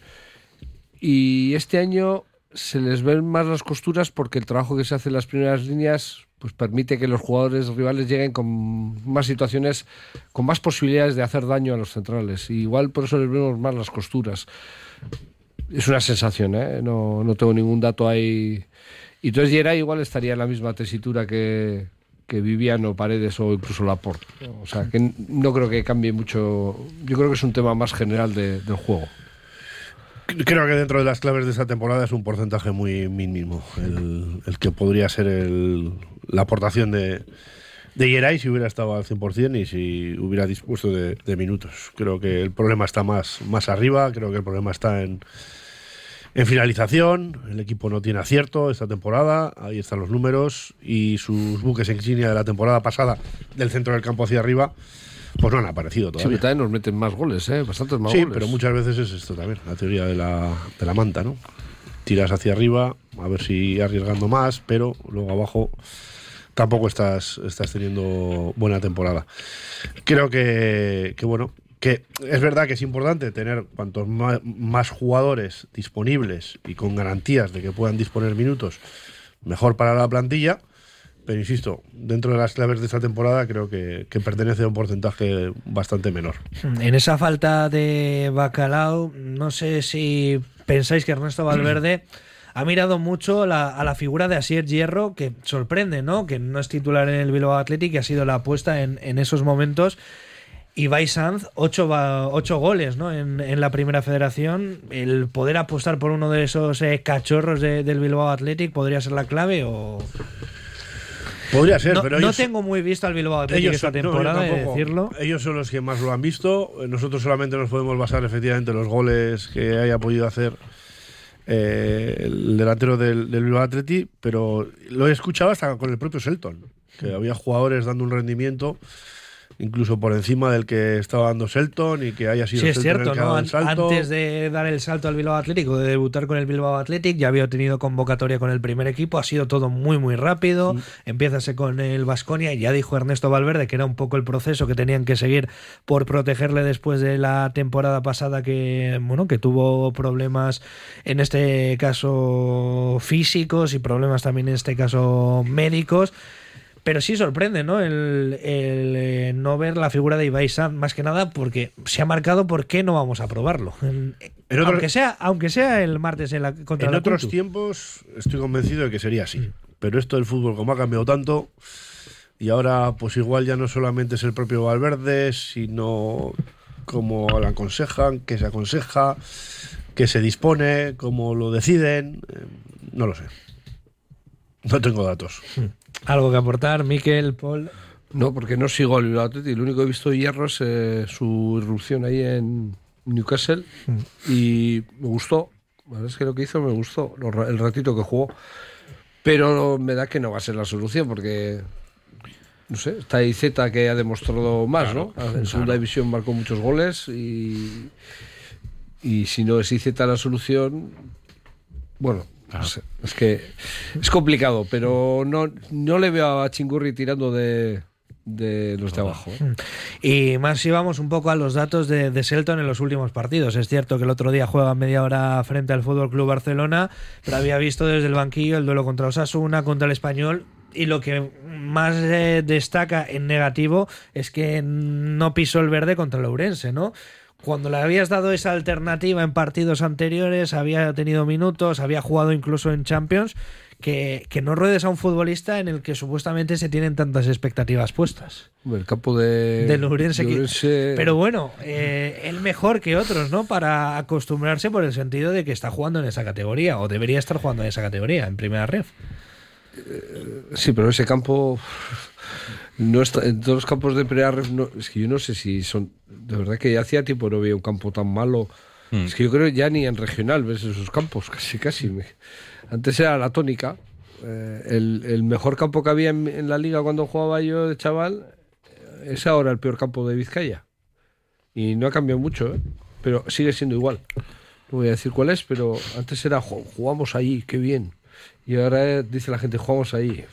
Y este año se les ven más las costuras porque el trabajo que se hace en las primeras líneas pues permite que los jugadores rivales lleguen con más situaciones, con más posibilidades de hacer daño a los centrales. Y igual por eso les vemos más las costuras. Es una sensación, ¿eh? No, no tengo ningún dato ahí. Y entonces Geray igual estaría en la misma tesitura que, que Viviano, Paredes o incluso Laporte. O sea, que no creo que cambie mucho. Yo creo que es un tema más general de, del juego. Creo que dentro de las claves de esta temporada es un porcentaje muy mínimo el, el que podría ser el, la aportación de, de Geray si hubiera estado al cien por ciento y si hubiera dispuesto de, de minutos. Creo que el problema está más, más arriba, creo que el problema está en, en finalización. El equipo no tiene acierto esta temporada, ahí están los números, y sus buques insignia de la temporada pasada del centro del campo hacia arriba pues no han aparecido todavía. Sí, pero también nos meten más goles, ¿eh? Bastantes más sí, goles. Sí, pero muchas veces es esto también, la teoría de la, de la manta, ¿no? Tiras hacia arriba, a ver si arriesgando más, pero luego abajo tampoco estás, estás teniendo buena temporada. Creo que, que, bueno, que es verdad que es importante tener cuantos más, más jugadores disponibles y con garantías de que puedan disponer minutos, mejor para la plantilla. Pero insisto, dentro de las claves de esta temporada creo que, que pertenece a un porcentaje bastante menor. En esa falta de bacalao, no sé si pensáis que Ernesto Valverde ha mirado mucho la, a la figura de Asier Hierro, que sorprende, ¿no? Que no es titular en el Bilbao Athletic, que ha sido la apuesta en, en esos momentos. Ibai Sanz, ocho, ocho goles, ¿no? en, en la primera federación. ¿El poder apostar por uno de esos eh, cachorros de, del Bilbao Athletic podría ser la clave o...? Podría ser, no, pero no ellos, tengo muy visto al Bilbao Athletic ellos esta son, temporada, no, de decirlo. Ellos son los que más lo han visto. Nosotros solamente nos podemos basar efectivamente en los goles que haya podido hacer eh, el delantero del, del Bilbao Athletic, pero lo he escuchado hasta con el propio Selton, que mm. había jugadores dando un rendimiento incluso por encima del que estaba dando Selton y que haya sido sí, es Selton cierto, el que ha ¿no? dado el salto. Antes de dar el salto al Bilbao Athletic o de debutar con el Bilbao Athletic, ya había tenido convocatoria con el primer equipo, ha sido todo muy muy rápido. Mm. Empiézase con el Baskonia y ya dijo Ernesto Valverde que era un poco el proceso que tenían que seguir por protegerle después de la temporada pasada que, bueno, que tuvo problemas en este caso físicos y problemas también en este caso médicos. Pero sí sorprende, ¿no? El, el eh, no ver la figura de Ibai Sanz, más que nada porque se ha marcado por qué no vamos a probarlo. En, en otro, aunque sea aunque sea el martes en la, contra en la otros Cultu. tiempos estoy convencido de que sería así. Mm. Pero esto del fútbol, como ha cambiado tanto, y ahora pues igual ya no solamente es el propio Valverde, sino como lo aconsejan, que se aconseja, que se dispone, cómo lo deciden, eh, no lo sé. No tengo datos. Mm. ¿Algo que aportar, Miquel, Paul? No, porque no sigo al Bilbao Athletic. Lo único que he visto de Hierro es eh, su irrupción ahí en Newcastle mm. y me gustó. La verdad es que lo que hizo me gustó, el ratito que jugó. Pero me da que no va a ser la solución porque, no sé, está ahí Z que ha demostrado más, claro, ¿no? En claro. segunda división marcó muchos goles y, y si no es I Z la solución, bueno... No sé, es que es complicado, pero no, no le veo a Chingurri tirando de, de los de abajo. Y más si vamos un poco a los datos de, de Selton en los últimos partidos. Es cierto que el otro día juega media hora frente al F C Barcelona, pero había visto desde el banquillo el duelo contra Osasuna, contra el Español, y lo que más eh, destaca en negativo es que no pisó el verde contra el Ourense, ¿no? Cuando le habías dado esa alternativa en partidos anteriores, había tenido minutos, había jugado incluso en Champions, que, que no ruedes a un futbolista en el que supuestamente se tienen tantas expectativas puestas. El campo de... Del Ourense. De Ourense... Pero bueno, eh, él mejor que otros, ¿no? Para acostumbrarse por el sentido de que está jugando en esa categoría, o debería estar jugando en esa categoría, en primera ref. Eh, sí, pero ese campo... No está, en todos los campos de primera ref, no, es que yo no sé si son... De verdad que hacía tiempo no veía un campo tan malo. Mm. Es que yo creo que ya ni en regional ves esos campos, casi, casi. Me, antes era la tónica. Eh, el, el mejor campo que había en, en la liga cuando jugaba yo de chaval es ahora el peor campo de Vizcaya. Y no ha cambiado mucho, ¿eh? Pero sigue siendo igual. No voy a decir cuál es, pero antes era jugamos ahí, qué bien. Y ahora dice la gente, jugamos ahí.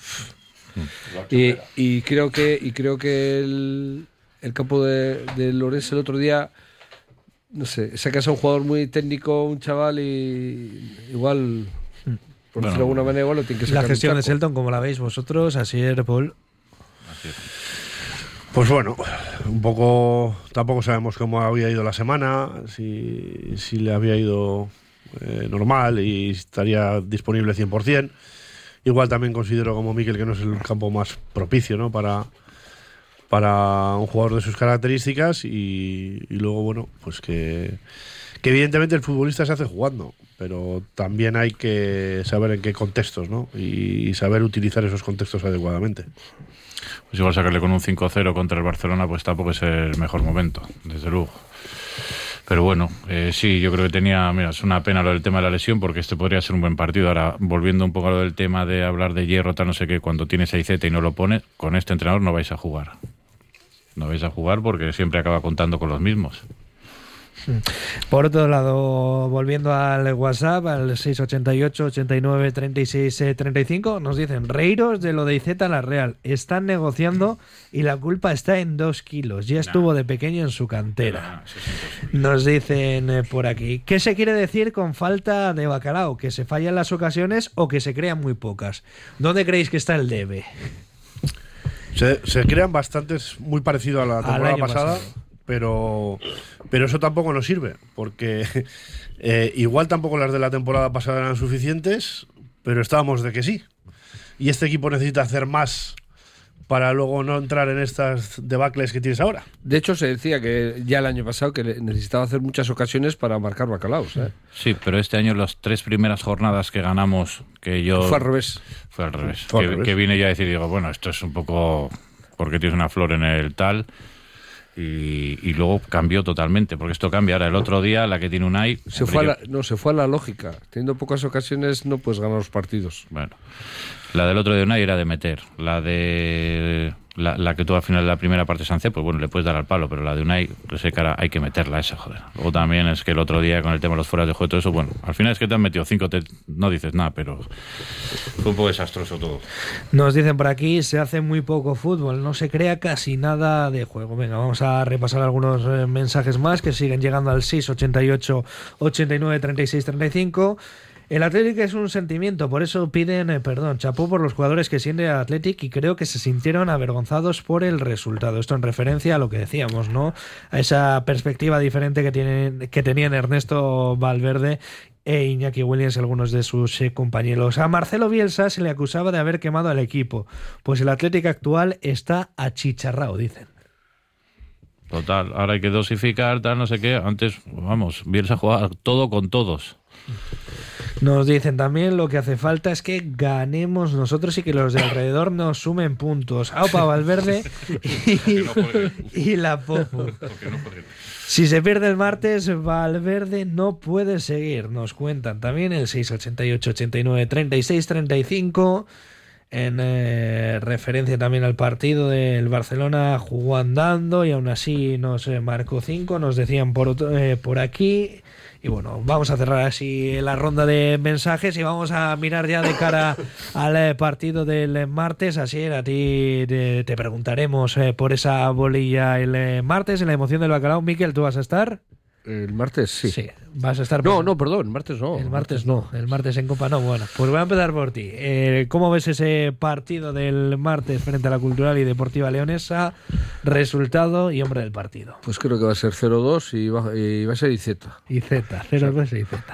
Y, y creo que y creo que el, el campo de, de Lorenzo el otro día, no sé, sacas a un jugador muy técnico, un chaval, y igual, por bueno, decirlo de alguna manera, igual lo tiene que sacar. La gestión de Selton, ¿cómo la veis vosotros? Así es, Paul. Pues bueno, un poco, tampoco sabemos cómo había ido la semana, si, si le había ido eh, normal y estaría disponible cien por ciento. Igual también considero como Miquel que no es el campo más propicio, ¿no? para, para un jugador de sus características y, y luego, bueno, pues que, que evidentemente el futbolista se hace jugando, pero también hay que saber en qué contextos, ¿no? Y saber utilizar esos contextos adecuadamente. Pues igual sacarle con un cinco cero contra el Barcelona pues tampoco es el mejor momento, desde luego. Pero bueno, eh, sí, yo creo que tenía, mira, es una pena lo del tema de la lesión porque este podría ser un buen partido. Ahora, volviendo un poco a lo del tema de hablar de Hierro, tal no sé qué, cuando tienes a I Z y no lo pones, con este entrenador no vais a jugar. no vais a jugar porque siempre acaba contando con los mismos. Por otro lado, volviendo al WhatsApp, al seis ochenta y ocho, ochenta y nueve, treinta y seis, treinta y cinco, nos dicen: reiros de lo de Iceta a la Real, están negociando y la culpa está en dos kilos, ya estuvo de pequeño en su cantera. Nos dicen eh, por aquí: ¿qué se quiere decir con falta de bacalao? ¿Que se fallan las ocasiones o que se crean muy pocas? ¿Dónde creéis que está el debe? Se, se crean bastantes, muy parecido a la temporada pasada. Pasado. Pero, pero eso tampoco nos sirve, porque eh, igual tampoco las de la temporada pasada eran suficientes, pero estábamos de que sí. Y este equipo necesita hacer más para luego no entrar en estas debacles que tienes ahora. De hecho, se decía que ya el año pasado que necesitaba hacer muchas ocasiones para marcar bacalaos, ¿eh? Sí, pero este año las tres primeras jornadas que ganamos, que yo... Fue al revés. Fue al revés. Fue al que, revés. que vine ya a decir, digo, bueno, esto es un poco... porque tienes una flor en el tal... Y, y luego cambió totalmente, porque esto cambia. Ahora el otro día la que tiene Unai se fue a la, no se fue a la lógica. Teniendo pocas ocasiones no puedes ganar los partidos. Bueno, la del otro de Unai era de meter. La de la, la que tuvo al final de la primera parte Sánchez, pues bueno, le puedes dar al palo, pero la de Unai, pues ese cara hay que meterla esa, joder. Luego también es que el otro día con el tema de los fueras de juego y todo eso, bueno, al final es que te han metido cinco, te, no dices nada, pero fue un poco desastroso todo. Nos dicen por aquí: se hace muy poco fútbol, no se crea casi nada de juego. Venga, vamos a repasar algunos eh, mensajes más que siguen llegando al seis ochenta y ocho, ochenta y nueve, treinta y seis, treinta y cinco. El Athletic es un sentimiento, por eso piden eh, perdón. Chapó por los jugadores que siente el Athletic y creo que se sintieron avergonzados por el resultado. Esto en referencia a lo que decíamos, ¿no? A esa perspectiva diferente que tienen, que tenían Ernesto Valverde e Iñaki Williams, algunos de sus eh, compañeros. A Marcelo Bielsa se le acusaba de haber quemado al equipo, pues el Athletic actual está achicharrado, dicen. Total, ahora hay que dosificar, tal, no sé qué. Antes, vamos, Bielsa jugaba todo con todos. Nos dicen también: lo que hace falta es que ganemos nosotros y que los de alrededor nos sumen puntos. Aupa Valverde y, y la Popo. Si se pierde el martes, Valverde no puede seguir. Nos cuentan también el seis ochenta y ocho, ochenta y nueve, treinta y seis, treinta y cinco. En eh, referencia también al partido del Barcelona, jugó andando y aún así nos eh, marcó cinco. Nos decían por, otro, eh, por aquí. Y bueno, vamos a cerrar así la ronda de mensajes y vamos a mirar ya de cara al partido del martes. Así a ti te, te preguntaremos eh, por esa bolilla el eh, martes en la emoción del bacalao. Miquel, ¿tú vas a estar? El martes sí. Sí, vas a estar. No, por... no, perdón, el martes no. El martes no, el martes en Copa no. Bueno, pues voy a empezar por ti. Eh, ¿Cómo ves ese partido del martes frente a la Cultural y Deportiva Leonesa? Resultado y hombre del partido. Pues creo que va a ser cero dos y va, y va a ser Iceta. Iceta, cero dos y Iceta.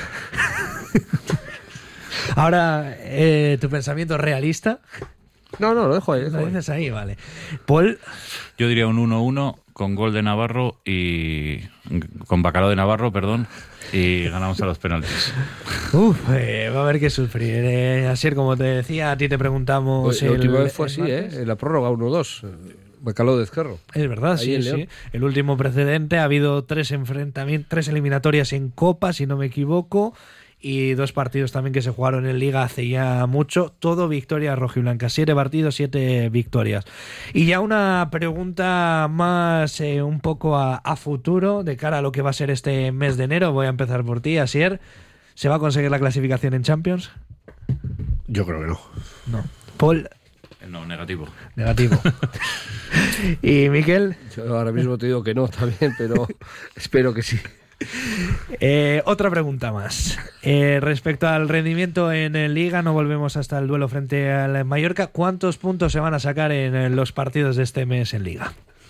Ahora, eh, ¿tu pensamiento realista? No, no, lo dejo ahí. Lo dejo lo dices ahí, vale. Paul. Yo diría un uno uno con gol de Navarro y... con bacalao de Navarro, perdón, y ganamos a los penaltis. Uf, eh, va a haber que sufrir. Eh, así como te decía, a ti te preguntamos... Pues el, la última vez fue así, martes. ¿eh? En la prórroga uno dos. Bacalao de Ezquerro. Es verdad, ahí sí, sí. El último precedente, ha habido tres enfrentamientos, tres eliminatorias en Copa, si no me equivoco, y dos partidos también que se jugaron en Liga hace ya mucho, todo victorias rojiblancas, siete partidos, siete victorias. Y ya una pregunta más eh, un poco a, a futuro, de cara a lo que va a ser este mes de enero. Voy a empezar por ti, Asier. ¿Se va a conseguir la clasificación en Champions? Yo creo que no. No. Paul. No, negativo. Negativo. ¿Y Miquel? Yo ahora mismo te digo que no también, pero espero que sí. Eh, otra pregunta más. Eh, respecto al rendimiento en Liga, no volvemos hasta el duelo frente al Mallorca. ¿Cuántos puntos se van a sacar en los partidos de este mes en Liga?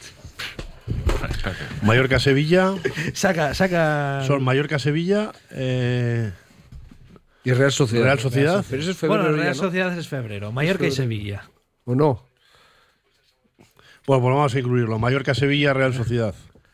Mallorca-Sevilla. Saca, saca. Son Mallorca-Sevilla. Eh... Y Real Sociedad. Real Sociedad. Pero eso es febrero. Bueno, Real ya, ¿no? Sociedad es febrero. Mallorca es y Sevilla. ¿O no? Bueno, pues vamos a incluirlo. Mallorca-Sevilla, Real Sociedad.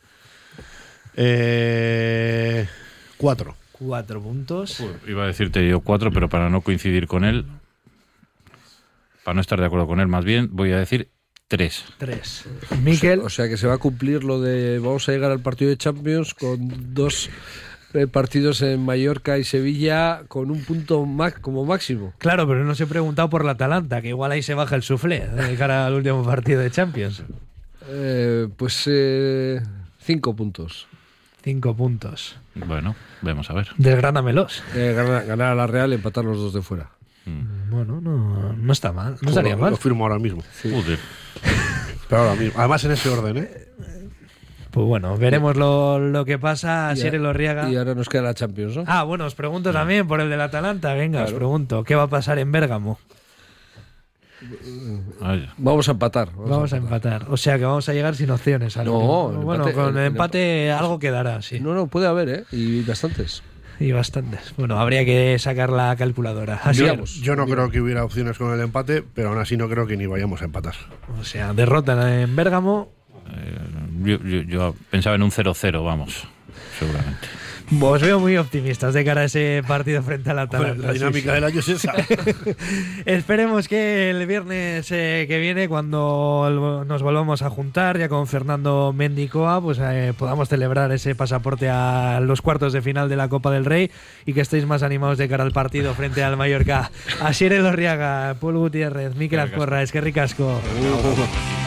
Eh, cuatro. Cuatro puntos. Uf, iba a decirte yo cuatro, pero para no coincidir con él, para no estar de acuerdo con él, más bien, voy a decir tres. Tres. Miquel. O sea que se va a cumplir lo de vamos a llegar al partido de Champions con dos eh, partidos en Mallorca y Sevilla con un punto mac como máximo. Claro, pero no se he preguntado por la Atalanta, que igual ahí se baja el suflé de cara al último partido de Champions. Eh, pues eh, cinco puntos. Cinco puntos. Bueno, vamos a ver. Desgránamelos. Eh, ganar, ganar a la Real, empatar los dos de fuera. Mm. Bueno, no, no está mal. No Como estaría lo, mal. Lo firmo ahora mismo. Sí. Joder. Pero ahora mismo. Además en ese orden, ¿eh? Pues bueno, veremos lo, lo que pasa. Y Asier a- Elorriaga. Y ahora nos queda la Champions, ¿no? Ah, bueno, os pregunto también por el del Atalanta. Venga, os Claro. pregunto. ¿Qué va a pasar en Bérgamo? Ay, Vamos a empatar. Vamos a empatar. O sea que vamos a llegar sin opciones. al No, último. el bueno, empate- con el, el- el empate algo quedará, sí. No, no, puede haber, ¿eh? Y bastantes. Y bastantes. Bueno, habría que sacar la calculadora. Así Yo, Miramos. yo no creo que hubiera opciones con el empate, pero aún así no creo que ni vayamos a empatar. O sea, derrota en Bérgamo. eh, yo, yo- yo pensaba en un cero cero, vamos, seguramente. Os veo muy optimistas de cara a ese partido frente al Atalanta. Bueno, la sí, dinámica sí. del año es esa. Esperemos que el viernes eh, que viene, cuando nos volvamos a juntar ya con Fernando Mendicoa, pues eh, podamos celebrar ese pasaporte a los cuartos de final de la Copa del Rey y que estéis más animados de cara al partido frente al Mallorca. Asier Elorriaga, Paul Gutiérrez, Mikel Azcorra, es que ricasco.